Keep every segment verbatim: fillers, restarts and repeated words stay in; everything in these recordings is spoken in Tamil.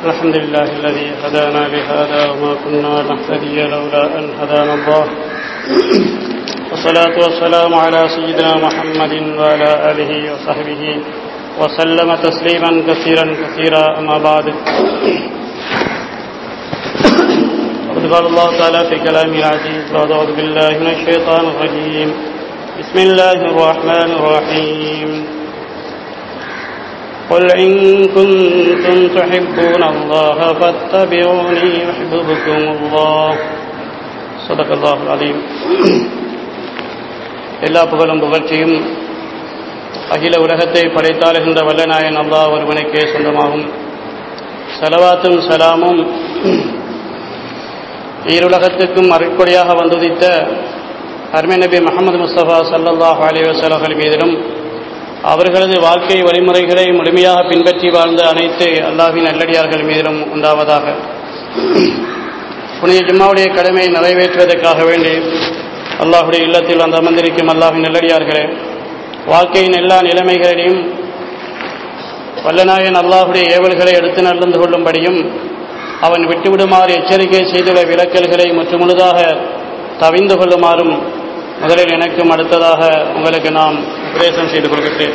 الحمد لله الذي هدانا لهذا وما كنا نهتدي لولا أن هدانا الله والصلاة والسلام على سيدنا محمد وعلى آله وصحبه وسلم تسليما كثيرا كثيرا أما بعد وقد قال الله تعالى في كلامه العزيز أعوذ بالله من الشيطان الرجيم بسم الله الرحمن الرحيم قل إن كنتم تحبون الله فاتبعوني يحببكم الله صدق الله العظيم. எல்லா புகழும் புகழ்ச்சியும் அகில உலகத்தை படைத்தாளுகின்ற வல்லநாயன் அல்லாஹ் ஒருவனுக்கே சொந்தமாகும். ஸலவாத்தும் ஸலாமும் ஈருலகத்துக்கும் அருட்கொடையாக வந்துதித்த அருமை நபி முஹம்மது முஸ்தபா ஸல்லல்லாஹு அலைஹி வஸல்லம் அவர்கள் மீதிலும் அவர்களது வாழ்க்கை வழிமுறைகளை முழுமையாக பின்பற்றி வாழ்ந்த அனைத்து அல்லாஹ்வின் நல்லடியார்கள் மீதிலும் உண்டாவதாக. புனித ஜும்மாவுடைய கடமையை நிறைவேற்றுவதற்காக வேண்டி அல்லாஹுடைய இல்லத்தில் வந்து அமர்ந்திருக்கும் அல்லாஹ்வின் நல்லடியார்களே, வாழ்க்கையின் எல்லா நிலைமைகளிலும் வல்லநாயன் அல்லாஹுடைய ஏவல்களை எடுத்து நடந்து கொள்ளும்படியும் அவன் விட்டுவிடுமாறு எச்சரிக்கை செய்துள்ள விலக்கல்களை முற்றுமுழுதாக தவிந்து கொள்ளுமாறும் முதலில் எனக்கும் அடுத்ததாக உங்களுக்கு நாம் உபதேசம் செய்து கொள்கிறேன்.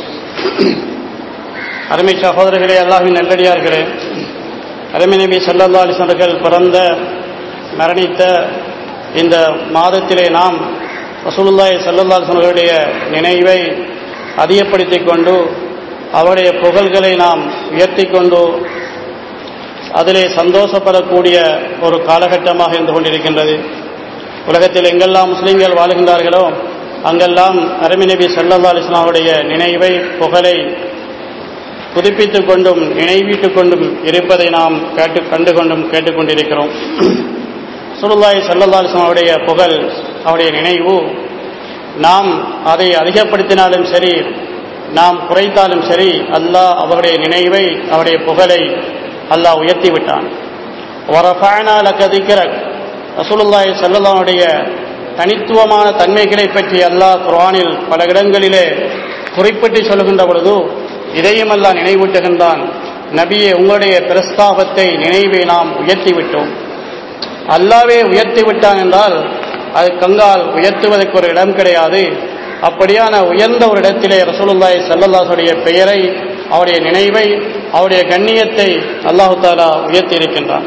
அருமை சகோதரர்களே, அல்லாஹ்வின் நல்லடியார்களே, அருமை நபி ஸல்லல்லாஹு அலைஹி வஸல்லம் அவர்கள் பிறந்த மரணித்த இந்த மாதத்திலே நாம் ரசூலுல்லாஹி ஸல்லல்லாஹு அலைஹி வஸல்லம் அவர்களுடைய நினைவை அதிகப்படுத்திக் கொண்டு அவருடைய புகழ்களை நாம் உயர்த்தி கொண்டு அதிலே சந்தோஷப்படக்கூடிய ஒரு காலகட்டமாக இருந்து கொண்டிருக்கின்றது. உலகத்தில் எங்கெல்லாம் முஸ்லிம்கள் வாழுகின்றார்களோ அங்கெல்லாம் அருமை நபி ஸல்லல்லாஹு அலைஹி வஸல்லம் அவருடைய நினைவை புகழை புதுப்பித்துக் கொண்டும் நினைவீட்டுக் கொண்டும் இருப்பதை நாம் கேட்டு கண்டு கொண்டும் கேட்டுக்கொண்டிருக்கிறோம். ரசூலுல்லாஹி ஸல்லல்லாஹு அலைஹி வஸல்லம் அவருடைய புகழ், அவருடைய நினைவு, நாம் அதை அதிகப்படுத்தினாலும் சரி நாம் குறைத்தாலும் சரி அல்லாஹ் அவருடைய நினைவை அவருடைய புகழை அல்லாஹ் உயர்த்தி விட்டான். வரஃபஅனா லக திக்ரக், ரசூலுல்லாஹி ஸல்லல்லாஹு அலைஹி வஸல்லம் தனித்துவமான தன்மைகளை பற்றி அல்லாஹ் குர்ஆனில் பல இடங்களிலே குறிப்பிட்டு சொல்கின்ற பொழுது இதையும் அல்லாஹ் நினைவூட்டுகின்றான். நபியே, உங்களுடைய பிரஸ்தாபத்தை நினைவை நாம் உயர்த்தி விட்டோம். அல்லாஹ்வே உயர்த்தி விட்டான் என்றால் அது கங்கால் உயர்த்துவதற்கு ஒரு இடம் கிடையாது. அப்படியான உயர்ந்த ஒரு இடத்திலே ரசூலுல்லாஹி ஸல்லல்லாஹு அலைஹி வஸல்லம் பெயரை, அவருடைய நினைவை, அவருடைய கண்ணியத்தை அல்லாஹ் தஆலா உயர்த்தி இருக்கின்றான்.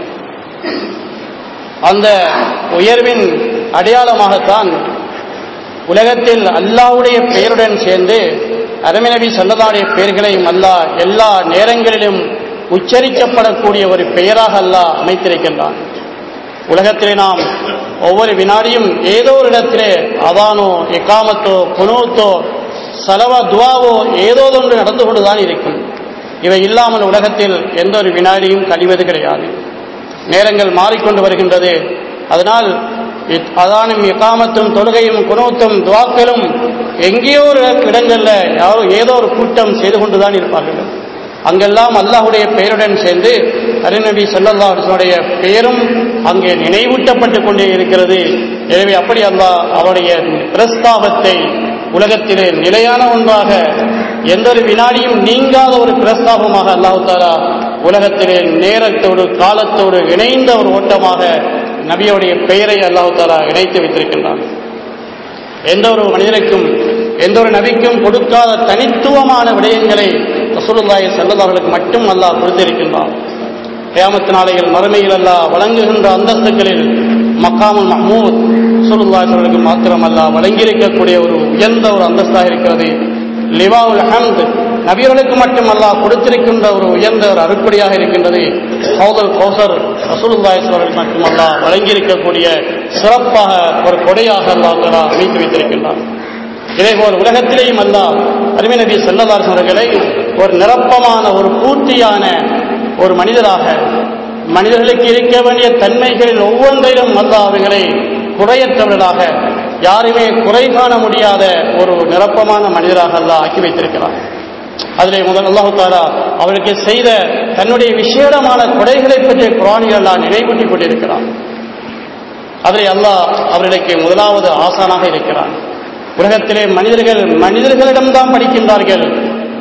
அந்த உயர்வின் அடையாளமாகத்தான் உலகத்தில் அல்லாஹ்வுடைய பெயருடன் சேர்ந்து அருமை நபி ஸல்லல்லாஹு அலைஹி வஸல்லம் பெயர்களையும் அல்லாஹ் எல்லா நேரங்களிலும் உச்சரிக்கப்படக்கூடிய ஒரு பெயராக அல்லாஹ் அமைத்திருக்கின்றான். உலகத்திலே நாம் ஒவ்வொரு வினாடியும் ஏதோ ஒரு இடத்திலே அதானோ இகாமத்தோ குனூத்தோ சலவா துவாவோ ஏதோ ஒன்று நடந்து கொண்டுதான் இருக்கும். இவை இல்லாமல் உலகத்தில் எந்த ஒரு வினாடியும் கழிவது கிடையாது. நேரங்கள் மாறிக்கொண்டு வருகின்றது. அதனால் அதானும் இகாமத்தும் தொழுகையும் குனூத்தும் துவாக்களும் எங்கேயோ ஒரு இடங்கள்ல யாரோ ஏதோ ஒரு கூட்டம் செய்து கொண்டுதான் இருப்பார்கள். அங்கெல்லாம் அல்லாஹ்வுடைய பெயருடன் சேர்ந்து அருநபி ஸல்லல்லாஹு அலைஹி வஸல்லம் பெயரும் அங்கே நினைவூட்டப்பட்டு கொண்டே இருக்கிறது. எனவே அப்படி அல்லாஹ் அவருடைய பிரஸ்தாபத்தை உலகத்திலே நிலையான ஒன்றாக எந்த ஒரு வினாடியும் நீங்காத ஒரு பிரஸ்தாபமாக அல்லாஹ் தஆலா உலகத்திலே நேரத்தோடு காலத்தோடு இணைந்த ஒரு ஓட்டமாக நபியுடைய பெயரை அல்லாஹ் தஆலா இணைத்து வைத்திருக்கின்றான். எந்த ஒரு மனிதனுக்கும் எந்த ஒரு நபிக்கும் கொடுக்காத தனித்துவமான விடயங்களை ரசூலுல்லாஹி ஸல்லல்லாஹு அலைஹி வஸல்லம் மட்டும் அல்லாஹ் கொடுத்திருக்கின்றான். கியாமத் நாளையில் மறுமையில் அல்லாஹ் வழங்குகின்ற அந்தஸ்துகளில் மக்காமுல் மஹ்மூத் ரசூலுல்லாஹி ஸல்லல்லாஹு அலைஹி வஸல்லம் மாத்திரம் அல்லாஹ் வழங்கியிருக்கக்கூடிய ஒரு உயர்ந்த ஒரு அந்தஸ்தாக இருக்கிறது. லிவாவுல் ஹம்த் நபியர்களுக்கு மட்டும் அல்லாஹ் கொடுத்திருக்கின்ற ஒரு உயர்ந்த ஒரு அருட்கொடையாக இருக்கின்றது. ஹௌதுல் கௌசர் ரசூலுல்லாஹி ஸல்லல்லாஹு அலைஹி வஸல்லம் மட்டும் அல்லாஹ் வழங்கியிருக்கக்கூடிய சிறப்பாக ஒரு கொடையாக அல்லாஹ் தஆலா அமைத்து வைத்திருக்கின்றான். இதேபோல் உலகத்திலேயும் அல்லாஹ் அருமை நபி ஸல்லல்லாஹு அலைஹி வஸல்லம் அவர்களை ஒரு நிரப்பமான ஒரு பூர்த்தியான ஒரு மனிதராக, மனிதர்களுக்கு இருக்க வேண்டிய தன்மைகளில் ஒவ்வொன்றிலும் அல்லாஹ் அவர்களை குறையற்றவர்களாக, யாருமே குறை காண முடியாத ஒரு நிரப்பமான மனிதராக அல்லாஹ் ஆக்கி வைத்திருக்கிறார். அதிலே முதல் அல்லாஹ் தஆலா அவருக்கு செய்த தன்னுடைய விசேடமான கொடைகளை பற்றிய குர்ஆனில் அல்லாஹ் நினைவூட்டிக் கொண்டிருக்கிறார். அதிலே அல்லாஹ் அவர்களுக்கு முதலாவது ஆசானாக இருக்கிறார். உலகத்திலே மனிதர்கள் மனிதர்களிடம்தான் படிக்கின்றார்கள்.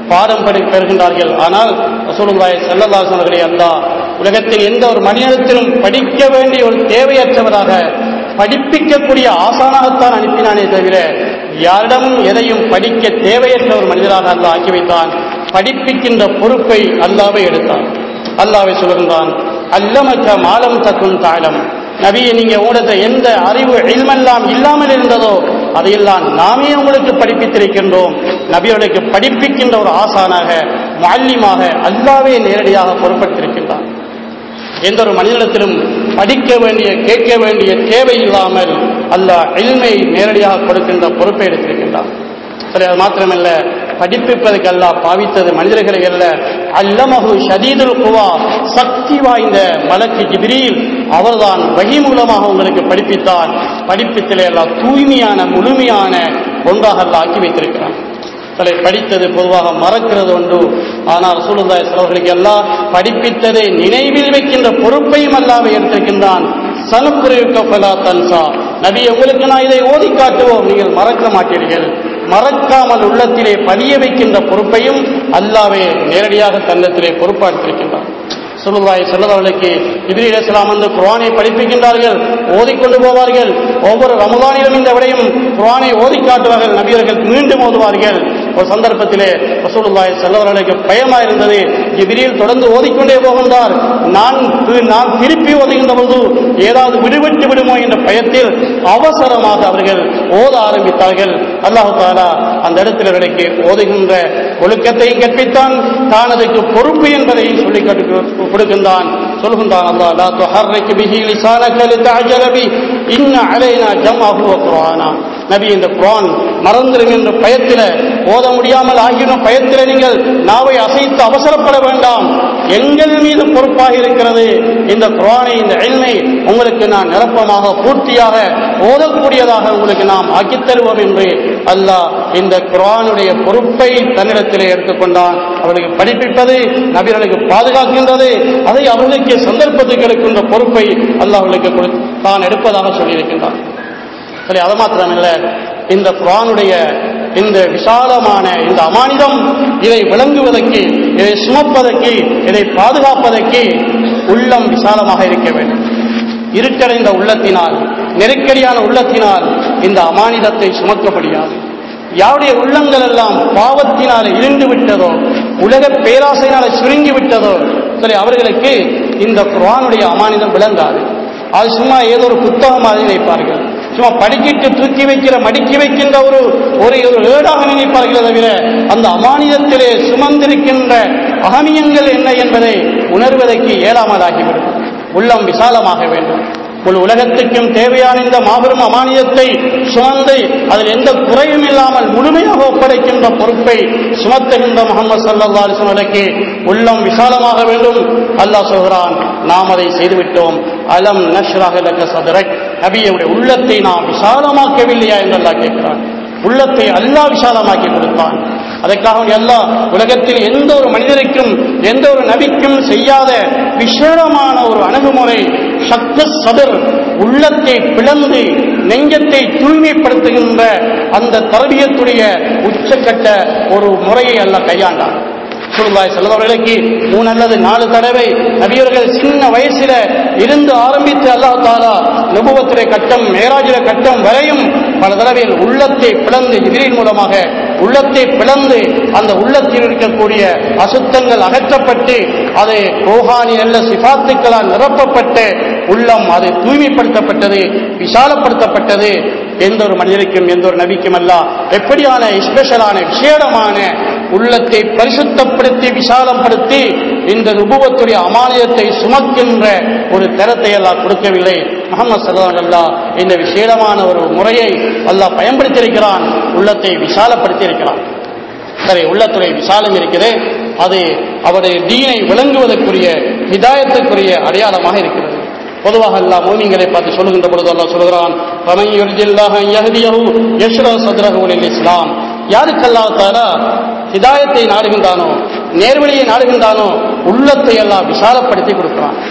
பாடம் பெறுகின்றார்கள். ஆனால் ரசூலுல்லாஹி ஸல்லல்லாஹு அலைஹி வஸல்லம் அல்லாஹ் உலகத்தில் எந்த ஒரு மனிதத்திலும் படிக்க வேண்டிய ஒரு தேவையற்றவராக படிப்பிக்கக்கூடிய ஆசானாகத்தான் அனுப்பினானே தவிர யாரிடமும் எதையும் படிக்க தேவையற்ற ஒரு மனிதராக அல்லாஹ் ஆக்கி வைத்தான். படிப்பிக்கின்ற பொறுப்பை அல்லாஹ்வே எடுத்தான். அல்லாஹ்வே சொல்கின்றான், அல்லமக மாலம் தக்குன் தாலம். நபியை நீங்க உங்களது எந்த அறிவு இல்மெல்லாம் இல்லாமல் இருந்ததோ அதையெல்லாம் நாமே உங்களுக்கு படிப்பித்திருக்கின்றோம். நபிகளுக்கு படிப்பிக்கின்ற ஒரு ஆசானாக முஅல்லிமாக அல்லாஹ்வே நேரடியாக பொறுப்பெடுத்திருக்கின்றான். எந்த ஒரு மனிதனிடத்திலும் படிக்க வேண்டிய கேட்க வேண்டிய தேவை இல்லாமல் அல்லாஹ் இல்மை நேரடியாக கொடுக்கின்ற பொறுப்பை எடுத்திருக்கின்றான். சரி, அது மாத்திரமல்ல, படிப்பிப்பதற்கு அல்லாஹ் பாவித்தது மனிதர்களை அல்ல. அல்லமஹு ஷதீதுல் குவா, சக்தி வாய்ந்த மலக்கு ஜிப்ரீல் அவர்தான் வஹி மூலமாக உங்களுக்கு படிப்பித்தார். படிப்பித்தலை அல்லாஹ் தூய்மையான முழுமையான ஒன்றாக அல்லாஹ் ஆக்கி வைத்திருக்கிறான். தலை படித்தது பொதுவாக மறக்கிறது உண்டு. ஆனால் ரசூலுல்லாஹி ஸல்லல்லாஹு அலைஹி வஸல்லம் எல்லாம் படிப்பித்ததை நினைவில் வைக்கின்ற பொறுப்பையும் அல்லாஹ் எடுத்திருக்கின்றான். சனுக்குரையுக்க ஃபலா தன்சா, நபி உங்களுக்கு நான் இதை ஓதி காட்டுவோம், நீங்கள் மறக்க மாட்டீர்கள். மறக்காமல் உள்ளத்திலே பதிய வைக்கின்ற பொறுப்பையும் அல்லாஹ்வே நேரடியாக தன்னத்திலே பொறுப்பாற்றிருக்கின்றான். ரசூலுல்லாஹி ஸல்லல்லாஹு அலைஹி வஸல்லம் ஜிப்ரீல் அலைஹிஸ்ஸலாம் வந்து குர்ஆனை படிப்பிக்கின்றார்கள், ஓதிக்கொண்டு போவார்கள். ஒவ்வொரு ரமலானிலும் இந்த விடயம் குர்ஆனை ஓதி காட்டுவார்கள். நபியர்கள் மீண்டும் ஓதுவார்கள். ஒரு சந்தர்ப்பத்திலே ரசூலுல்லாஹி ஸல்லல்லாஹு அலைஹி வஸல்லம் பயமா இருந்தது. ஜிப்ரீல் தொடர்ந்து ஓதிக்கொண்டே போகின்றார். நான் நான் திருப்பி ஓதுகின்ற பொழுது ஏதாவது விடுவிட்டு விடுமோ என்ற பயத்தில் அவசரமாக அவர்கள் ஓத ஆரம்பித்தார்கள். அல்லாஹ் தஆலா அந்த இடத்தில் அவர்களுக்கு ஓதுகின்ற ஒழுக்கத்தையும் கற்பித்தான், தான் அதற்கு பொறுப்பு என்பதையும் சொல்லி கொடுக்கின்றான். சொல்கின்றான் அல்லாஹ், லா துஹர்ரிக் பிஹி லிசானக லிதஅஜல பி இன்ன அலைனா ஜம்அஹு வ குர்ஆனா. நபி, இந்த குர்ஆன் மறந்துடும் என்ற பயத்தில, ஓத முடியாமல் ஆகின பயத்தில நீங்கள் நாவை அசைத்து அவசரப்பட வேண்டாம். எங்கள் மீது பொறுப்பாக இருக்கிறது. இந்த குர்ஆனை, இந்த இல்மை உங்களுக்கு நான் நிரப்பமாக பூர்த்தியாக ஓதக்கூடியதாக உங்களுக்கு நாம் ஆக்கித் தருவோம் என்று அல்லாஹ் இந்த குர்ஆனுடைய பொறுப்பை தன்னிடத்திலே எடுத்துக்கொண்டான். அவர்களுக்கு படிப்பிப்பது, நபிகளுக்கு பாதுகாக்கின்றது, அதை அவர்களுக்கு சந்தர்ப்பத்துக்கு எடுக்கின்ற பொறுப்பை அல்லாஹ் அவர்களுக்கு தான் எடுப்பதாக சொல்லியிருக்கின்றான். சரி, அது மாத்திரமல்ல, இந்த குர்ஆனுடைய இந்த விசாலமான இந்த அமானிதம், இதை விளங்குவதற்கு, இதை சுமப்பதற்கு, இதை பாதுகாப்பதற்கு உள்ளம் விசாலமாக இருக்க வேண்டும். இருக்கடைந்த உள்ளத்தினால், நெருக்கடியான உள்ளத்தினால் இந்த அமானிதத்தை சுமக்க முடியாது. யாருடைய உள்ளங்கள் எல்லாம் பாவத்தினால் இருந்து விட்டதோ, உலக பேராசையினால சுருங்கி விட்டதோ, சரி, அவர்களுக்கு இந்த குர்ஆனுடைய அமானிதம் விளங்காது. அது சும்மா ஏதோ ஒரு புத்தகமாக நினைப்பார்கள். சும்மா படிக்கிட்டு தூக்கி வைக்கிற மடிக்கி வைக்கின்ற ஒரு ஒரு ஏடாக நினைப்பார்களே தவிர அந்த அமானிதத்திலே சுமந்திருக்கின்ற அகமியங்கள் என்ன என்பதை உணர்வதற்கு இயலாமலாகிவிடும். உள்ளம் விசாலமாக வேண்டும். முழு உலகத்துக்கும் தேவையான இந்த மாபெரும் அமானியத்தை சுமந்து அதில் எந்த குறையும் இல்லாமல் முழுமையாக ஒப்படைக்கின்ற பொறுப்பை சுமத்துகின்ற முஹம்மது ஸல்லல்லாஹு அலைஹி வஸல்லம் உள்ளம் விசாலமாக வேண்டும். அல்லாஹ் சொல்கிறான், நாம் அதை செய்துவிட்டோம். அலம் நஷ்ரஹ் லக ஸத்ரக், நபியுடைய உள்ளத்தை நாம் விசாலமாக்கவில்லையா என்று அல்லாஹ் கேட்கிறான். உள்ளத்தை அல்லாஹ் விசாலமாக்கி கொடுத்தான். அதற்காக அல்லாஹ் உலகத்தில் எந்த ஒரு மனிதருக்கும் எந்த ஒரு நபிக்கும் செய்யாத விசேடமான ஒரு அணுகுமுறை, ஷக்கு சதுர், உள்ளத்தை பிளந்து நெஞ்சத்தை தூய்மைப்படுத்துகின்ற அந்த தர்பியத்துடைய உச்சக்கட்ட ஒரு முறையை அல்லாஹ் கையாண்டான். ரசூலுல்லாஹி ஸல்லல்லாஹு அலைஹி வஸல்லம் மூணு அல்லது நாலு தடவை நபியர்கள் சின்ன வயசில இருந்து ஆரம்பித்து அல்லாஹ் தஆலா நபுவத்திலே கட்டம், மேராஜில கட்டம் வரையும் பல தடவையில் உள்ளத்தை பிளந்து ஜிப்ரீல் மூலமாக உள்ளத்தை பிளந்து அந்த உள்ளத்தில் இருக்கக்கூடிய அசுத்தங்கள் அகற்றப்பட்டு அது ரோஹானி நல்ல சிஃபாத்துக்களால் நிரப்பப்பட்டு உள்ளம் அது தூய்மைப்படுத்தப்பட்டது, விசாலப்படுத்தப்பட்டது. எந்த ஒரு மனிதருக்கும் எந்த ஒரு நபிக்கும் அல்ல எப்படியான ஸ்பெஷலான விசேடமான உள்ளத்தை பரிசுத்தப்படுத்தி விசாலப்படுத்தி இந்த நுபுவத்துடைய அமானியத்தை சுமக்கின்ற ஒரு தரத்தை அல்லாஹ் கொடுக்கவில்லை. முஹம்மது ஸல்லல்லாஹு அலைஹி வஸல்லம் இந்த விசேடமான ஒரு முறையை அல்லாஹ் பயன்படுத்தியிருக்கிறான். உள்ளத்தை விசாலப்படுத்தி இருக்கிறான். சரி, உள்ளத்துடைய விசாலம் இருக்கிறது, அது அவருடைய தீனை விளங்குவதற்குரிய ஹிதாயத்துக்குரிய அடையாளமாக இருக்கிறது. பொதுவாக அல்லாஹ் மூமின்களை பார்த்து சொல்லுகின்ற பொழுது அல்லாஹ் சொல்கிறான், ஃபமன் யுரிதில்லாஹு அன் யஹ்தியஹு யஷ்ரஹ் ஸத்ரஹு லில் இஸ்லாம். யாருக்கு அல்லாஹ் தஆலா ஹிதாயத்தை நாடுகின்றானோ, நேர்வழியை நாடுகின்றானோ, உள்ளத்தை அல்லாஹ் விசாலப்படுத்தி கொடுக்கிறான்.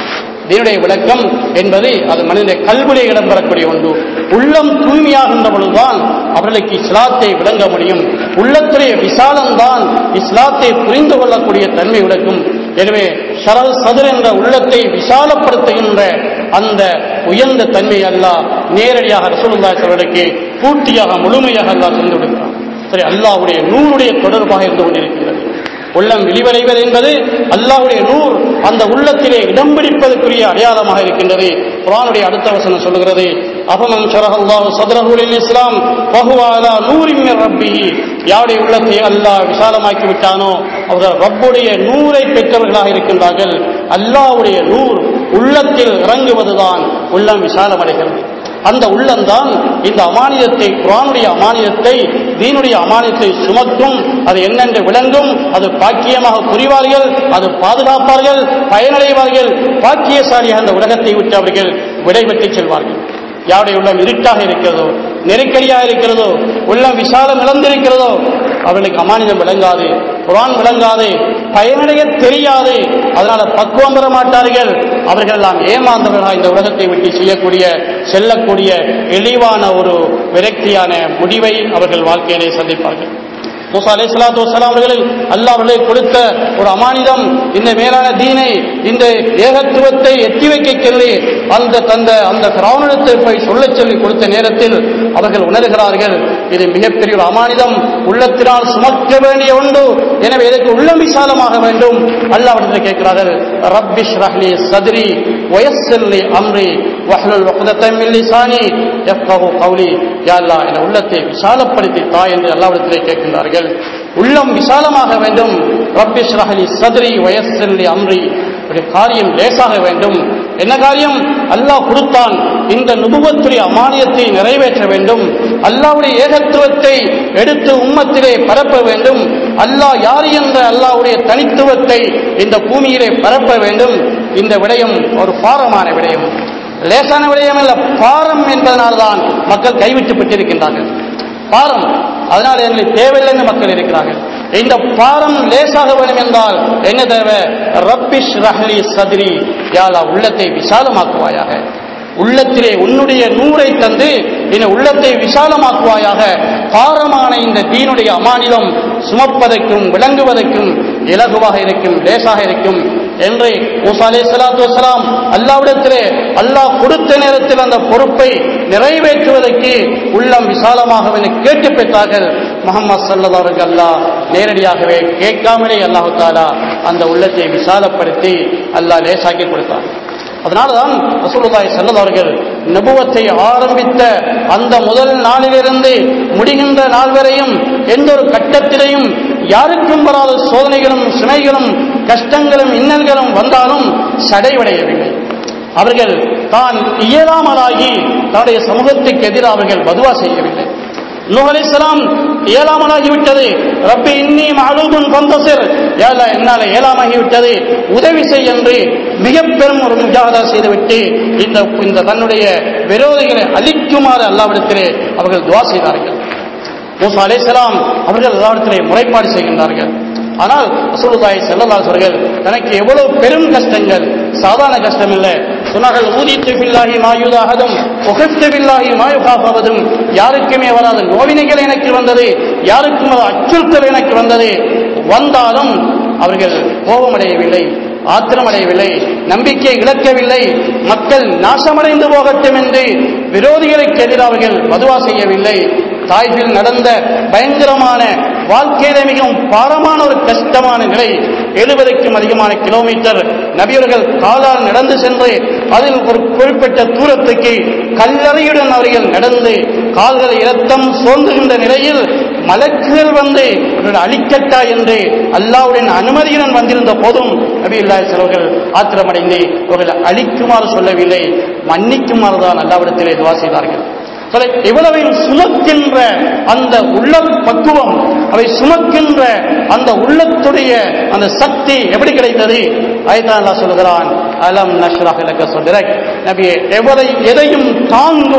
தீனுடைய விளக்கம் என்பது அது மனிதனுடைய கல்விலே இடம்பெறக்கூடிய ஒன்று. உள்ளம் தூய்மையாகின்ற பொழுதுதான் அவர்களுக்கு இஸ்லாத்தை விளங்க முடியும். உள்ளத்துடைய விசாலம்தான் இஸ்லாத்தை புரிந்து கொள்ளக்கூடிய தன்மை விளக்கும். எனவே ஷரல் சதுர் என்ற உள்ளத்தை விசாலப்படுத்துகின்ற அந்த உயர்ந்த தன்மை அல்லாஹ் நேரடியாக ரசூலுல்லாஹி அவர்களுக்கு பூர்த்தியாக முழுமையாக அல்லாஹ் தந்து விடுகிறான். சரி, அல்லாஹ்வுடைய நூறுடைய தொடர்பாக இருந்து கொண்டிருக்கிறது. உள்ளம் விழிவடைவது என்பது அல்லாஹ்வுடைய நூர் அந்த உள்ளத்திலே இடம் பிடிப்பதற்குரிய அடையாளமாக இருக்கின்றது. குர்ஆனுடைய அடுத்த வசனம் சொல்லுகிறது, அஃபமன் ஷரஹல்லாஹு ஸத்ரஹு லில் இஸ்லாம் ஃபஹுவ அலா நூரின் மின் ரப்பிஹி, யாருடைய உள்ளத்தை அல்லாஹ் விசாலமாக்கி விட்டானோ அவர்கள் ரப்புடைய நூரை பெற்றவர்களாக இருக்கின்றார்கள். அல்லாஹ்வுடைய நூர் உள்ளத்தில் இறங்குவதுதான் உள்ளம் விசாலமடைகிறது. அந்த உள்ளம்தான் இந்த அமானியத்தை, குர்ஆனுடைய அமானியத்தை, தீனுடைய அமானியத்தை சுமக்கும். அது என்னென்று விளங்கும், அது பாக்கியமாக புரிவார்கள், அது பாதுகாப்பார்கள், பயனடைவார்கள், பாக்கியசாலியாக அந்த உலகத்தை விட்டு அவர்கள் விடைபெற்று செல்வார்கள். யாருடைய உள்ளம் இருட்டாக இருக்கிறதோ, நெருக்கடியாக இருக்கிறதோ, உள்ளம் விசாலம் இழந்திருக்கிறதோ அவர்களுக்கு அமானிதம் விளங்காது, குர்ஆன் விளங்காது, பயனடைய தெரியாது. அதனால பக்குவம் பெற மாட்டார்கள். அவர்கள் எல்லாம் ஏமாந்தவர்களாக இந்த உலகத்தை விட்டு செய்யக்கூடிய செல்லக்கூடிய இழிவான ஒரு விரக்தியான முடிவை அவர்கள் வாழ்க்கையிலே சந்திப்பார்கள். மூசா அலைஹிஸ்ஸலாத்து வஸ்ஸலாம் அவர்கள் அல்லாஹ் அவர்களுக்கு கொடுத்த ஒரு அமானிதம், இந்த மேலான தீனை, இந்த ஏகத்துவத்தை எட்டி வைக்க சொல்லி அந்த தந்த அந்த ஃபிரௌனிடத்தை போய் சொல்லச் சொல்லி கொடுத்த நேரத்தில் அவர்கள் உணர்கிறார்கள், இது மிகப்பெரிய ஒரு அமானிதம், உள்ளத்தினால் சுமக்க வேண்டிய ஒன்று. எனவே இதற்கு உள்ளம் விசாலமாக வேண்டும். அல்லாஹ் அவர்கள் கேட்கிறார்கள், ரப்பி ஷ்ரஹ் லி ஸத்ரி வயஸ்ஸிர் லி அம்ரி வஹ்லுல் உக்தத்தம் மின் லிசானி யஃப்கஹு கௌலி. யா அல்லாஹ், இந்த உள்ளத்தை விசாலப்படுத்தி தா என்று அல்லாஹ்விடத்திலே கேட்கின்றார்கள். உள்ளம் விசாலமாக வேண்டும். ரப்பி ஷ்ரஹ் லி ஸத்ரி வயஸ்ஸிர் லி அம்ரி, காரியம் லேசாக வேண்டும். என்ன காரியம்? அல்லாஹ் கொடுத்தான், இந்த நுபுவத்துடைய அமானியத்தை நிறைவேற்ற வேண்டும். அல்லாஹ்வுடைய ஏகத்துவத்தை எடுத்து உம்மத்திலே பரப்ப வேண்டும். அல்லாஹ் யார் என்ற அல்லாஹ்வுடைய தனித்துவத்தை இந்த பூமியிலே பரப்ப வேண்டும். இந்த விடயம் ஒரு பாரமான விடயம், லேசான விடயம் அல்ல. பாரம் என்பதனால்தான் மக்கள் கைவிட்டு பெற்றிருக்கின்றார்கள். பாரம், அதனால் எங்களுக்கு தேவையில்லை மக்கள் இருக்கிறார்கள். இந்த பாரம் லேசாக வேண்டும் என்றால் என்ன தேவை? ரப்பி ஷ்ரஹ் லி ஸத்ரி, யா அல்லாஹ் உள்ளத்தை விசாலமாக்குவாயாக. உள்ளத்திலே உன்னுடைய நூரை தந்து இந்த உள்ளத்தை விசாலமாக்குவாயாக. பாரமான இந்த தீனுடைய அமானிதம் சுமப்பதற்கும் விளங்குவதற்கும் இலகுவாக இருக்கும், லேசாக இருக்கும் என்று மூசா அலைஹிஸ்ஸலாத்து வஸ்ஸலாம் அல்லாஹ்விடத்திலே அல்லாஹ் கொடுத்த நேரத்தில் அந்த பொறுப்பை நிறைவேற்றுவதற்கு உள்ளம் விசாலமாக கேட்டு பெற்றார்கள். முஹம்மது ஸல்லல்லாஹு அலைஹி வஸல்லம் நேரடியாகவே கேட்காமலே அல்லாஹ் தஆலா அந்த உள்ளத்தை விசாலப்படுத்தி அல்லாஹ் லேசாக்கி கொடுத்தார். அதனால்தான் ரசூலுல்லாஹி ஸல்லல்லாஹு அலைஹி வஸல்லம் நபுவத்தை ஆரம்பித்த அந்த முதல் நாளிலிருந்து முடிகின்ற நாள் வரையும் எந்த ஒரு கட்டத்திலையும் யாருக்கும் வராத சோதனைகளும் சுமைகளும் கஷ்டங்களும் இன்னல்களும் வந்தாலும் சடைவடையவில்லை. அவர்கள் தான் இயலாமலாகி தன்னுடைய சமூகத்துக்கு எதிராக அவர்கள் பதுவா செய்யவில்லை. நூஹ் அலைஹிஸ்ஸலாம் ஏலாமலாகிவிட்டது, ரப்பி இன்னி மஅலூபுன் ஃபந்தஸிர், யா அல்லாஹ் என்னால ஏலாமாகிவிட்டது, உதவி செய் என்று மிக பெரும் ஒரு முஜாஹதா செய்துவிட்டு இந்த இந்த தன்னுடைய விரோதிகளை அழிக்குமாறு அல்லாஹ்விடத்திலே அவர்கள் துஆ செய்தார்கள். மூசா அலைஹிஸ்ஸலாம் அவர்கள் அல்லாஹ்விடத்திலே முறைப்பாடு செய்கின்றார்கள். ஆனால் ரசூலுல்லாஹி ஸல்லல்லாஹு அலைஹி வஸல்லம் தனக்கு எவ்வளவு பெரும் கஷ்டங்கள், சாதாரண கஷ்டம் இல்லை. சொன்னார்கள், ஊதித்து பில்லாஹி மா யுதாஹதும் உஹித்து பில்லாஹி மா யுகாஃபதும், யாருக்குமே வராத நோவினைகள் எனக்கு வந்தது, யாருக்கும் வராத அச்சுறுத்தல் எனக்கு வந்தது. வந்தாலும் அவர்கள் கோபமடையவில்லை, ஆத்திரமடையவில்லை, நம்பிக்கை இழக்கவில்லை. மக்கள் நாசமடைந்து போகட்டும் என்று விரோதிகளுக்கு எதிராக அவர்கள் பதுவா செய்யவில்லை. தாய்பில் நடந்த பயங்கரமான வாழ்க்கையில மிகவும் பாரமான ஒரு கஷ்டமான நிலை, எழுபதுக்கும் அதிகமான கிலோமீட்டர் நபியவர்கள் காலால் நடந்து சென்று அதில் ஒரு குறிப்பிட்ட தூரத்துக்கு கல்லறையுடன் அவர்கள் நடந்து கால்களை இரத்தம் சோர்ந்துகின்ற நிலையில் மலக்குகள் வந்து அழிக்கட்டா என்று அல்லாஹ்வுடைய அனுமதியுடன் வந்திருந்த போதும் நபியுல்லாஹி அவர்கள் ஆத்திரமடைந்து அவர்கள் அழிக்குமாறு சொல்லவில்லை, மன்னிக்குமாறு தான் அல்லாஹ்விடத்திலே துஆ செய்தார்கள். இவ்வளவையும் சுமக்கின்ற அந்த உள்ள பக்குவம், அவை சுமக்கின்ற அந்த உள்ளத்துடைய அந்த சக்தி எப்படி கிடைத்தது? ஐதான் அல்லாஹ் சொல்கிறான், அலம் நஷ்ரஹ் லக ஸத்ரக், நபியே எவரை எதையும் தாங்கும்